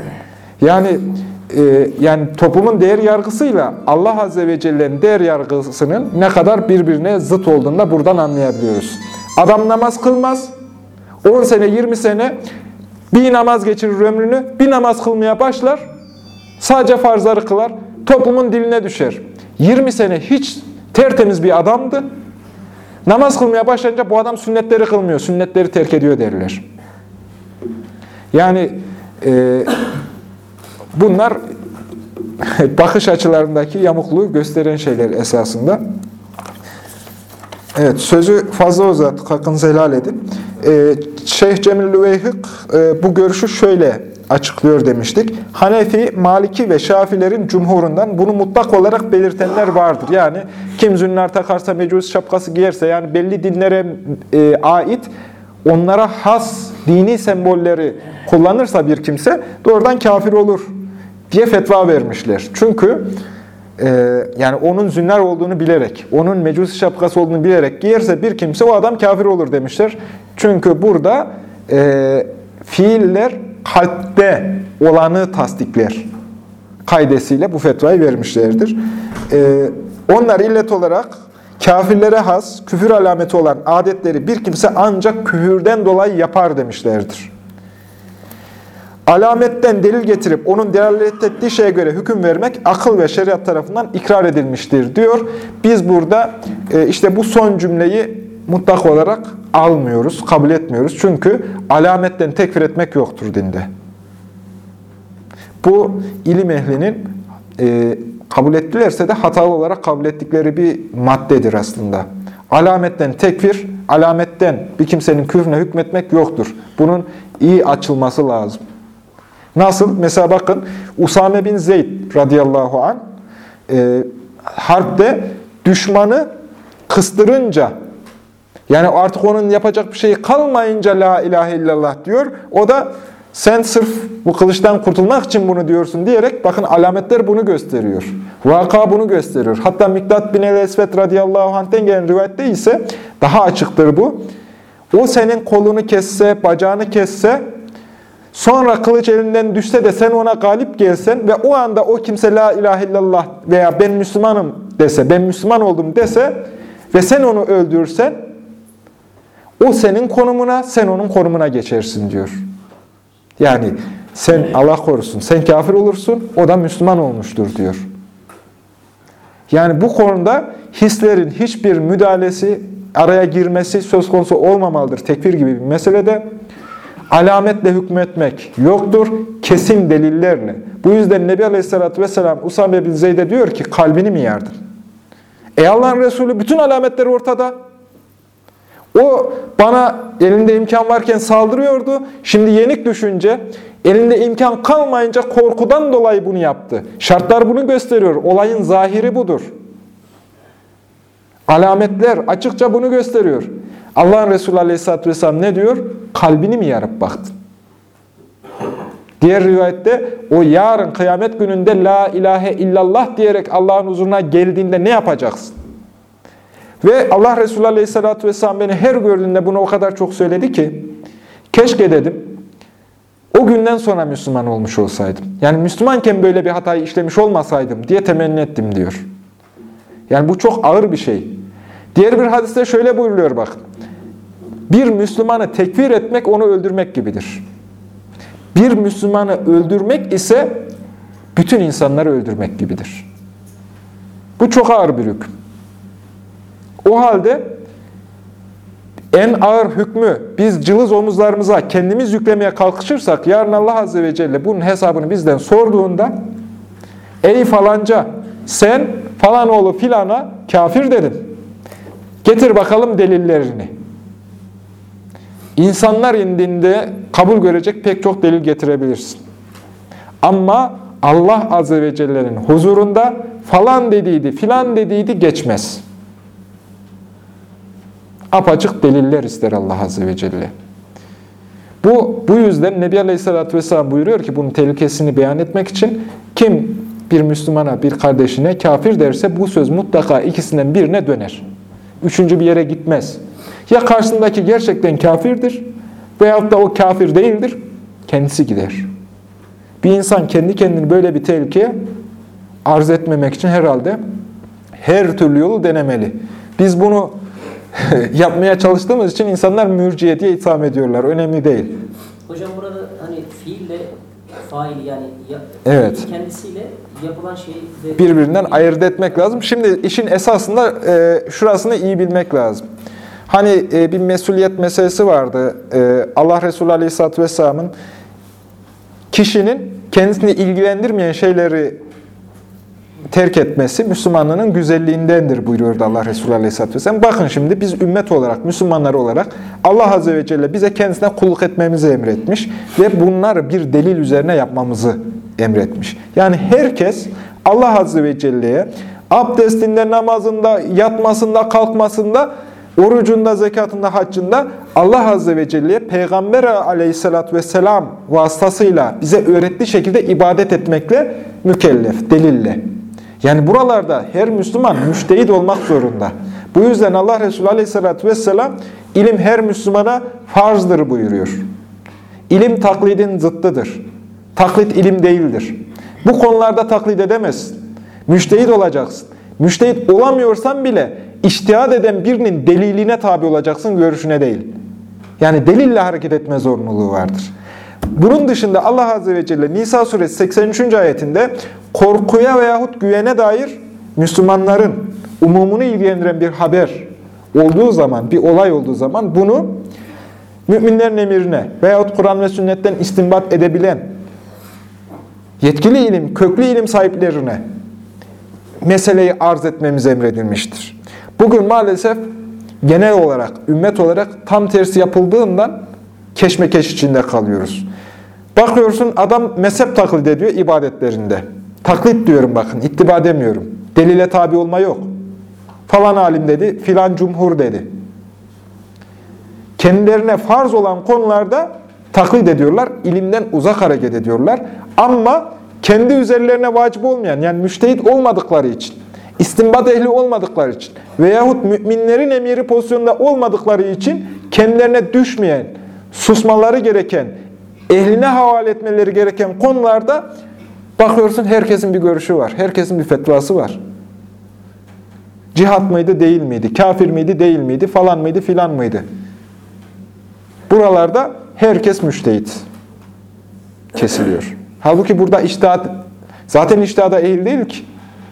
Yani toplumun değer yargısıyla Allah Azze ve Celle'nin değer yargısının ne kadar birbirine zıt olduğunu da buradan anlayabiliyoruz. Adam namaz kılmaz. 10 sene, 20 sene bir namaz geçirir ömrünü, bir namaz kılmaya başlar, sadece farzları kılar, toplumun diline düşer. 20 sene hiç tertemiz bir adamdı. Namaz kılmaya başlayınca bu adam sünnetleri kılmıyor, sünnetleri terk ediyor derler. Yani bunlar bakış açılarındaki yamukluğu gösteren şeyler esasında. Evet, sözü fazla uzattık, hakkınızı helal edin. Şeyh Cemil Lüveyhik bu görüşü şöyle açıklıyor demiştik. Hanefi, Maliki ve Şafilerin cumhurundan bunu mutlak olarak belirtenler vardır. Yani kim zünnar takarsa, mecusi şapkası giyerse, yani belli dinlere ait, onlara has dini sembolleri kullanırsa bir kimse doğrudan kafir olur diye fetva vermişler. Çünkü yani onun zünnar olduğunu bilerek, onun mecusi şapkası olduğunu bilerek giyerse bir kimse o adam kafir olur demişler. Çünkü burada fiiller kalpte olanı tasdikler kaidesiyle bu fetvayı vermişlerdir. Onlar illet olarak kafirlere has, küfür alameti olan adetleri bir kimse ancak küfürden dolayı yapar demişlerdir. Alametten delil getirip onun delalet ettiği şeye göre hüküm vermek akıl ve şeriat tarafından ikrar edilmiştir diyor. Biz burada işte bu son cümleyi mutlak olarak almıyoruz, kabul etmiyoruz. Çünkü alametten tekfir etmek yoktur dinde. Bu ilim ehlinin kabul ettilerse de hatalı olarak kabul ettikleri bir maddedir aslında. Alametten tekfir, alametten bir kimsenin küfrüne hükmetmek yoktur. Bunun iyi açılması lazım. Nasıl? Mesela bakın Usame bin Zeyd radıyallahu anh harpte düşmanı kıstırınca, yani artık onun yapacak bir şeyi kalmayınca la ilahe illallah diyor. O da sen sırf bu kılıçtan kurtulmak için bunu diyorsun diyerek, bakın alametler bunu gösteriyor. Vaka bunu gösteriyor. Hatta Mikdad bin el-Esved radıyallahu anh'ten gelen rivayette ise daha açıktır bu. O senin kolunu kesse, bacağını kesse, sonra kılıç elinden düşse de sen ona galip gelsen ve o anda o kimse la ilahe illallah veya ben Müslümanım dese, ben Müslüman oldum dese ve sen onu öldürürsen, o senin konumuna, sen onun konumuna geçersin diyor. Yani sen, Allah korusun, sen kafir olursun, o da Müslüman olmuştur diyor. Yani bu konuda hislerin hiçbir müdahalesi, araya girmesi söz konusu olmamalıdır. Tekfir gibi bir meselede alametle hükmetmek yoktur, kesin delillerle. Bu yüzden Nebi Aleyhisselatü Vesselam Usame bin Zeyd'e diyor ki, kalbini mi yardın? Ey Allah'ın Resulü, bütün alametler ortada. O bana elinde imkan varken saldırıyordu. Şimdi yenik düşünce, elinde imkan kalmayınca korkudan dolayı bunu yaptı. Şartlar bunu gösteriyor. Olayın zahiri budur. Alametler açıkça bunu gösteriyor. Allah'ın Resulü Aleyhisselatü Vesselam ne diyor? Kalbini mi yarıp baktın? Diğer rivayette o yarın kıyamet gününde la ilahe illallah diyerek Allah'ın huzuruna geldiğinde ne yapacaksın? Ve Allah Resulü Aleyhisselatü Vesselam beni her gördüğünde bunu o kadar çok söyledi ki, keşke dedim, o günden sonra Müslüman olmuş olsaydım. Yani Müslümanken böyle bir hatayı işlemiş olmasaydım diye temenni ettim diyor. Yani bu çok ağır bir şey. Diğer bir hadiste şöyle buyuruluyor bak. Bir Müslümanı tekfir etmek onu öldürmek gibidir. Bir Müslümanı öldürmek ise bütün insanları öldürmek gibidir. Bu çok ağır bir hüküm. O halde en ağır hükmü biz cılız omuzlarımıza kendimiz yüklemeye kalkışırsak, yarın Allah Azze ve Celle bunun hesabını bizden sorduğunda, ey falanca sen falan oğlu filana kafir dedin. Getir bakalım delillerini. İnsanlar indinde kabul görecek pek çok delil getirebilirsin. Ama Allah Azze ve Celle'nin huzurunda falan dediydi, filan dediydi geçmez. Apaçık deliller ister Allah Azze ve Celle. Bu yüzden Nebi Aleyhisselatü Vesselam buyuruyor ki bunun tehlikesini beyan etmek için, kim bir Müslümana, bir kardeşine kafir derse bu söz mutlaka ikisinden birine döner. Üçüncü bir yere gitmez. Ya karşısındaki gerçekten kafirdir veyahut da o kafir değildir, kendisi gider. Bir insan kendi kendini böyle bir tehlikeye arz etmemek için herhalde her türlü yolu denemeli. Biz bunu yapmaya çalıştığımız için insanlar mürciye diye itham ediyorlar. Önemli değil. Hocam burada hani fiille faili yani Evet. kendisiyle yapılan şeyi de Birbirinden ayırt etmek lazım. Şimdi işin esasında şurasını iyi bilmek lazım. Hani bir mesuliyet meselesi vardı. Allah Resulü Aleyhisselatü Vesselam'ın kişinin kendisini ilgilendirmeyen şeyleri terk etmesi Müslümanlığının güzelliğindendir buyuruyordu Allah Resulü Aleyhisselatü Vesselam. Bakın şimdi biz ümmet olarak, Müslümanlar olarak Allah Azze ve Celle bize kendisine kulluk etmemizi emretmiş ve bunları bir delil üzerine yapmamızı emretmiş. Yani herkes Allah Azze ve Celle'ye abdestinde, namazında, yatmasında, kalkmasında, orucunda, zekatında, haccında Allah Azze ve Celle'ye Peygamber Aleyhisselatü Vesselam vasıtasıyla bize öğrettiği şekilde ibadet etmekle mükellef, delille. Yani buralarda her Müslüman müştehid olmak zorunda. Bu yüzden Allah Resulü Aleyhisselatü Vesselam ilim her Müslümana farzdır buyuruyor. İlim taklidin zıttıdır. Taklit ilim değildir. Bu konularda taklit edemezsin. Müştehid olacaksın. Müştehid olamıyorsan bile içtihad eden birinin deliline tabi olacaksın, görüşüne değil. Yani delille hareket etme zorunluluğu vardır. Bunun dışında Allah Azze ve Celle Nisa suresi 83. ayetinde korkuya veyahut güvene dair Müslümanların umumunu ilgilendiren bir haber olduğu zaman, bir olay olduğu zaman bunu müminlerin emirine veyahut Kur'an ve sünnetten istinbat edebilen yetkili ilim, köklü ilim sahiplerine meseleyi arz etmemiz emredilmiştir. Bugün maalesef genel olarak, ümmet olarak tam tersi yapıldığından keşmekeş içinde kalıyoruz. Bakıyorsun adam mezhep taklit ediyor ibadetlerinde. Taklit diyorum bakın, ittiba demiyorum. Delile tabi olma yok. Falan alim dedi, filan cumhur dedi. Kendilerine farz olan konularda taklit ediyorlar, ilimden uzak hareket ediyorlar. Ama kendi üzerlerine vacip olmayan, yani müştehit olmadıkları için, istinbat ehli olmadıkları için veyahut müminlerin emiri pozisyonunda olmadıkları için kendilerine düşmeyen, susmaları gereken, ehline havale etmeleri gereken konularda bakıyorsun herkesin bir görüşü var, herkesin bir fetvası var. Cihat mıydı, değil miydi? Kafir miydi, değil miydi? Falan mıydı, filan mıydı? Buralarda herkes müştehit kesiliyor. Halbuki burada içtihat, zaten içtihada ehil değil ki.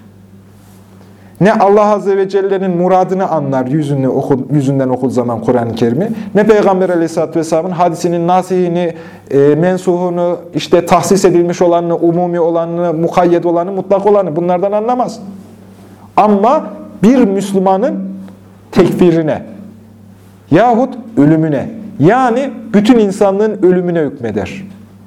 Ne Allah Azze ve Celle'nin muradını anlar yüzünden okuduğu zaman Kur'an-ı Kerim'i, ne Peygamber Aleyhisselatü Vesselam'ın hadisinin nasihini, mensuhunu, işte tahsis edilmiş olanını, umumi olanını, mukayyed olanı, mutlak olanı bunlardan anlamaz. Ama bir Müslümanın tekfirine yahut ölümüne, yani bütün insanlığın ölümüne hükmeder.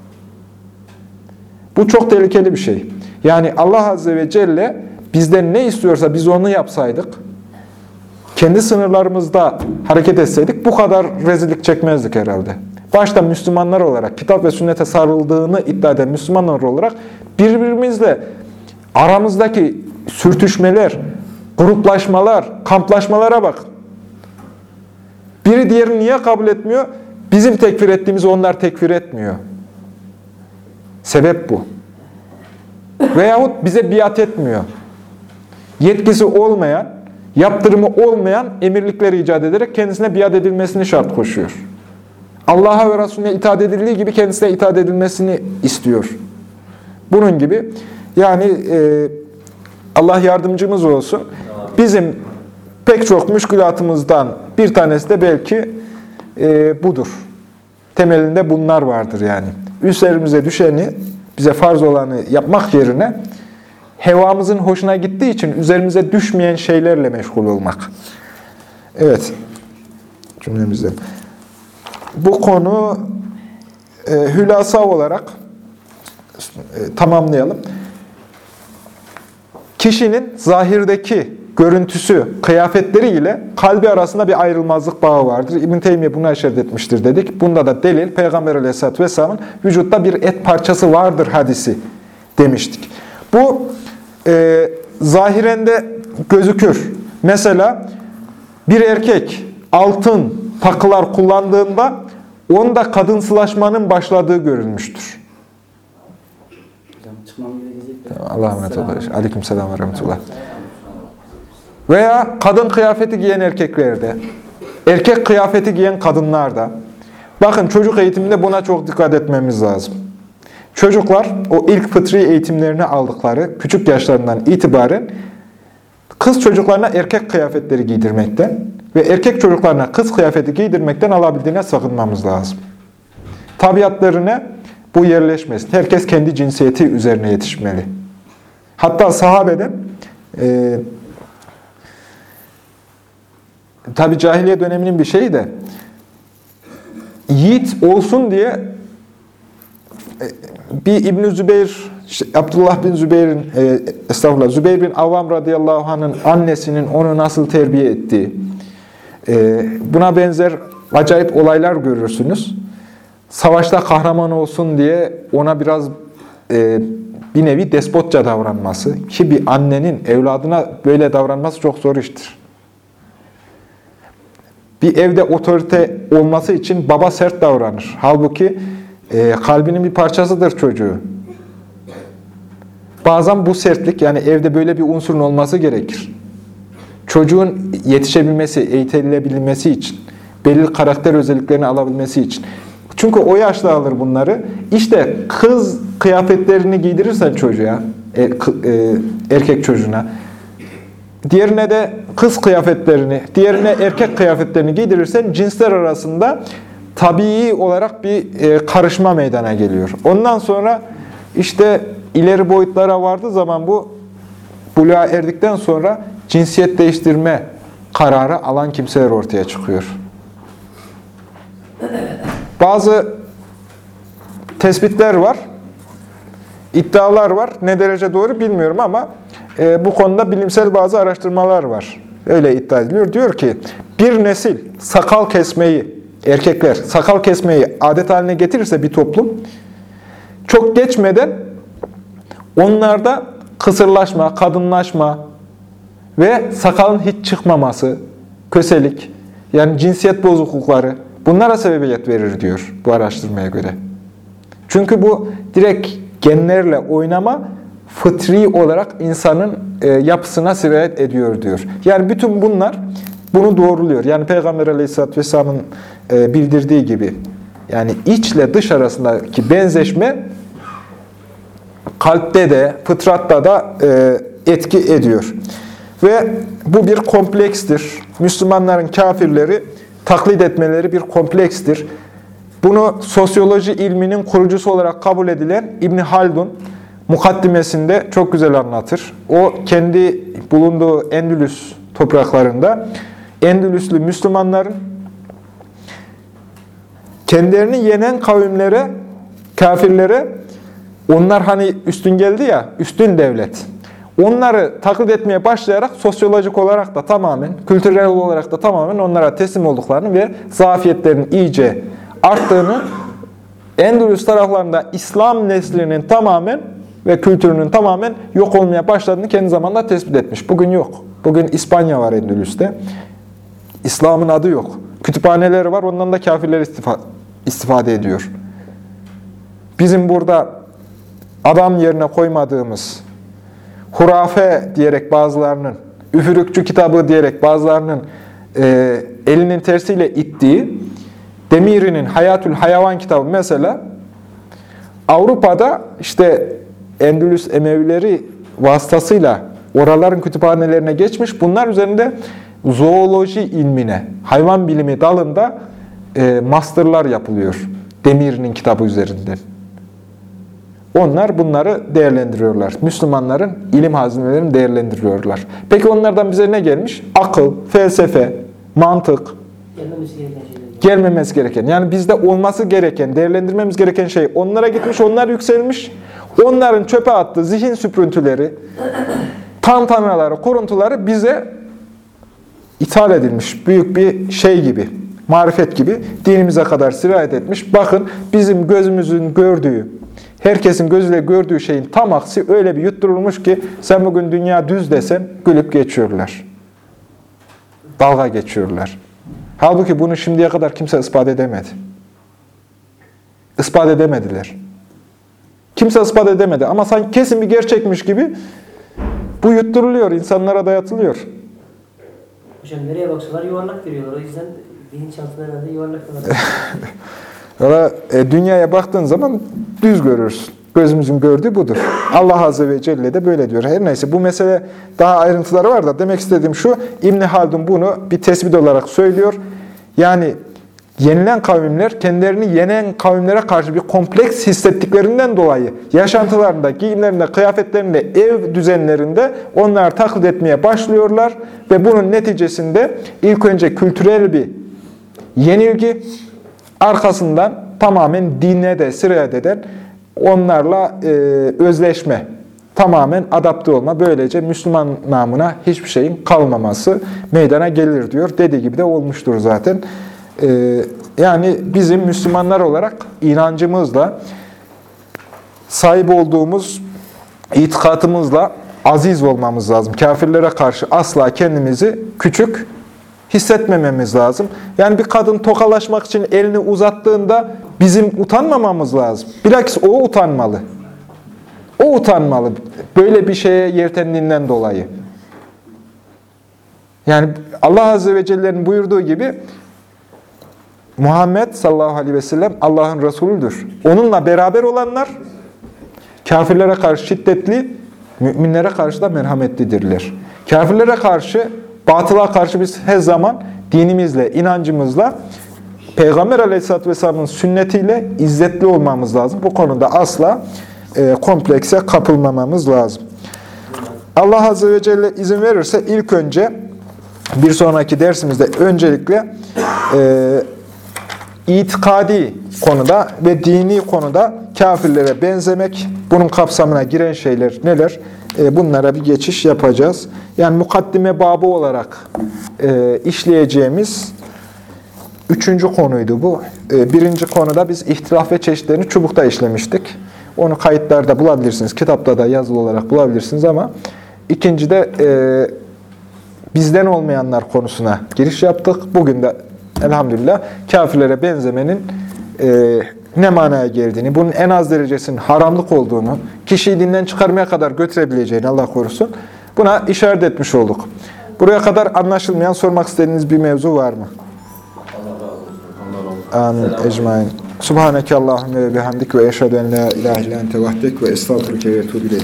Bu çok tehlikeli bir şey. Yani Allah Azze ve Celle bizden ne istiyorsa biz onu yapsaydık, kendi sınırlarımızda hareket etseydik bu kadar rezillik çekmezdik herhalde. Başta Müslümanlar olarak, kitap ve sünnete sarıldığını iddia eden Müslümanlar olarak birbirimizle aramızdaki sürtüşmeler, gruplaşmalar, kamplaşmalara bak. Biri diğerini niye kabul etmiyor? Bizim tekfir ettiğimizi onlar tekfir etmiyor. Sebep bu. Veyahut bize biat etmiyor. Yetkisi olmayan, yaptırımı olmayan emirlikleri icat ederek kendisine biat edilmesini şart koşuyor. Allah'a ve Resulüne itaat edildiği gibi kendisine itaat edilmesini istiyor. Bunun gibi yani Allah yardımcımız olsun. Bizim pek çok müşkülatımızdan bir tanesi de belki budur. Temelinde bunlar vardır yani. Üzerimize düşeni, bize farz olanı yapmak yerine hevamızın hoşuna gittiği için üzerimize düşmeyen şeylerle meşgul olmak. Evet. Cümlemizde. Bu konu hülasa olarak tamamlayalım. Kişinin zahirdeki görüntüsü, kıyafetleri ile kalbi arasında bir ayrılmazlık bağı vardır. İbn Teymiye bunu işaret etmiştir dedik. Bunda da delil Peygamber Aleyhisselatü Vesselam'ın vücutta bir et parçası vardır hadisi demiştik. Bu zahirende gözükür. Mesela bir erkek altın takılar kullandığında onda kadınsılaşmanın başladığı görülmüştür. Allah'a emanet olun. Aleykümselam ve rahmetullah. Veya kadın kıyafeti giyen erkeklerde, erkek kıyafeti giyen kadınlarda. Bakın çocuk eğitiminde buna çok dikkat etmemiz lazım. Çocuklar o ilk fıtri eğitimlerini aldıkları küçük yaşlarından itibaren kız çocuklarına erkek kıyafetleri giydirmekten ve erkek çocuklarına kız kıyafeti giydirmekten alabildiğine sakınmamız lazım. Tabiatlarına bu yerleşmesin. Herkes kendi cinsiyeti üzerine yetişmeli. Hatta sahabeden tabi cahiliye döneminin bir şeyi de yiğit olsun diye bir İbn-i Zübeyir, Abdullah bin Zübeyir'in, Zübeyir bin Avvam radıyallahu anh'ın annesinin onu nasıl terbiye ettiği, buna benzer acayip olaylar görürsünüz. Savaşta kahraman olsun diye ona biraz bir nevi despotça davranması, ki bir annenin evladına böyle davranması çok zor iştir. Bir evde otorite olması için baba sert davranır. Halbuki kalbinin bir parçasıdır çocuğu. Bazen bu sertlik, yani evde böyle bir unsurun olması gerekir. Çocuğun yetişebilmesi, eğitilebilmesi için, belli karakter özelliklerini alabilmesi için. Çünkü o yaşta alır bunları. İşte kız kıyafetlerini giydirirsen çocuğa, erkek çocuğuna, diğerine de kız kıyafetlerini, diğerine erkek kıyafetlerini giydirirsen cinsler arasında tabii olarak bir karışma meydana geliyor. Ondan sonra işte ileri boyutlara vardığı zaman bu buluğa erdikten sonra cinsiyet değiştirme kararı alan kimseler ortaya çıkıyor. Bazı tespitler var, iddialar var. Ne derece doğru bilmiyorum ama bu konuda bilimsel bazı araştırmalar var. Öyle iddia ediliyor. Diyor ki bir nesil sakal kesmeyi, erkekler sakal kesmeyi adet haline getirirse bir toplum, çok geçmeden onlarda kısırlaşma, kadınlaşma ve sakalın hiç çıkmaması, köselik, yani cinsiyet bozuklukları, bunlara sebebiyet verir diyor bu araştırmaya göre. Çünkü bu direkt genlerle oynama fıtri olarak insanın yapısına sirayet ediyor diyor. Yani bütün bunlar bunu doğruluyor. Yani Peygamber Aleyhisselatü Vesselam'ın bildirdiği gibi, yani içle dış arasındaki benzeşme kalpte de, fıtratta da etki ediyor. Ve bu bir komplekstir. Müslümanların kafirleri taklit etmeleri bir komplekstir. Bunu sosyoloji ilminin kurucusu olarak kabul edilen İbn Haldun mukaddimesinde çok güzel anlatır. O kendi bulunduğu Endülüs topraklarında Endülüslü Müslümanların kendilerini yenen kavimlere, kafirlere, onlar hani üstün geldi ya, üstün devlet. Onları taklit etmeye başlayarak sosyolojik olarak da tamamen, kültürel olarak da tamamen onlara teslim olduklarını ve zafiyetlerin iyice arttığını, Endülüs taraflarında İslam neslinin tamamen ve kültürünün tamamen yok olmaya başladığını kendi zamanında tespit etmiş. Bugün yok. Bugün İspanya var Endülüs'te. İslam'ın adı yok. Kütüphaneleri var, ondan da kafirler istifade ediyor. Bizim burada adam yerine koymadığımız, hurafe diyerek bazılarının, üfürükçü kitabı diyerek bazılarının elinin tersiyle ittiği Demiri'nin Hayatül Hayvan kitabı mesela Avrupa'da işte Endülüs Emevileri vasıtasıyla oraların kütüphanelerine geçmiş. Bunlar üzerinde zooloji ilmine, hayvan bilimi dalında masterlar yapılıyor. Demiri'nin kitabı üzerinden. Onlar bunları değerlendiriyorlar. Müslümanların ilim hazinelerini değerlendiriyorlar. Peki onlardan bize ne gelmiş? Akıl, felsefe, mantık. Gelmemesi gereken şeyler. Gelmemesi gereken. Yani bizde olması gereken, değerlendirmemiz gereken şey onlara gitmiş, onlar yükselmiş. Onların çöpe attığı zihin süprüntüleri, tantanaları, kuruntuları bize ithal edilmiş. Büyük bir şey gibi, marifet gibi dinimize kadar sirayet etmiş. Bakın bizim gözümüzün gördüğü, herkesin gözüyle gördüğü şeyin tam aksi öyle bir yutturulmuş ki sen bugün dünya düz desen gülüp geçiyorlar. Dalga geçiyorlar. Halbuki bunu şimdiye kadar kimse ispat edemedi. İspat edemediler. Kimse ispat edemedi ama sanki kesin bir gerçekmiş gibi bu yutturuluyor, insanlara dayatılıyor. Hocam nereye baksalar yuvarlak görüyorlar. O yüzden bilinçaltında herhalde yuvarlak var. Dünyaya baktığın zaman düz görürsün. Gözümüzün gördüğü budur. Allah Azze ve Celle de böyle diyor. Her neyse bu mesele daha ayrıntıları var da demek istediğim şu, İbn Haldun bunu bir tespit olarak söylüyor. Yani yenilen kavimler kendilerini yenen kavimlere karşı bir kompleks hissettiklerinden dolayı yaşantılarında, giyimlerinde, kıyafetlerinde, ev düzenlerinde onları taklit etmeye başlıyorlar ve bunun neticesinde ilk önce kültürel bir yenilgi, arkasından tamamen dine de sirayet eden onlarla özleşme, tamamen adapte olma, böylece Müslüman namına hiçbir şeyin kalmaması meydana gelir diyor. Dediği gibi de olmuştur zaten. Yani bizim Müslümanlar olarak inancımızla, sahip olduğumuz itikadımızla aziz olmamız lazım. Kafirlere karşı asla kendimizi küçük hissetmememiz lazım. Yani bir kadın tokalaşmak için elini uzattığında bizim utanmamamız lazım. Bilakis o utanmalı. O utanmalı. Böyle bir şeye yeltendiğinden dolayı. Yani Allah Azze ve Celle'nin buyurduğu gibi Muhammed sallallahu aleyhi ve sellem Allah'ın Resulüdür. Onunla beraber olanlar kafirlere karşı şiddetli, müminlere karşı da merhametlidirler. Kafirlere karşı, batıla karşı biz her zaman dinimizle, inancımızla, Peygamber aleyhisselatü vesselamın sünnetiyle izzetli olmamız lazım. Bu konuda asla komplekse kapılmamamız lazım. Allah Azze ve Celle izin verirse ilk önce bir sonraki dersimizde öncelikle itikadi konuda ve dini konuda kafirlere benzemek, bunun kapsamına giren şeyler neler? Bunlara bir geçiş yapacağız. Yani mukaddime babı olarak işleyeceğimiz 3. konuydu bu. Birinci konuda biz ihtilaf ve çeşitlerini çubukta işlemiştik. Onu kayıtlarda bulabilirsiniz, kitapta da yazılı olarak bulabilirsiniz ama ikincide bizden olmayanlar konusuna giriş yaptık. Bugün de elhamdülillah kafirlere benzemenin ne manaya geldiğini, bunun en az derecesinin haramlık olduğunu, kişiyi dinden çıkarmaya kadar götürebileceğini Allah korusun, buna işaret etmiş olduk. Buraya kadar anlaşılmayan, sormak istediğiniz bir mevzu var mı? Amin. Ecmaîn. Subhaneke Allahümme ve bihamdik ve eşhedü en la ilahe illa ente vahdek ve estağfurüke ve etûbü ileyk.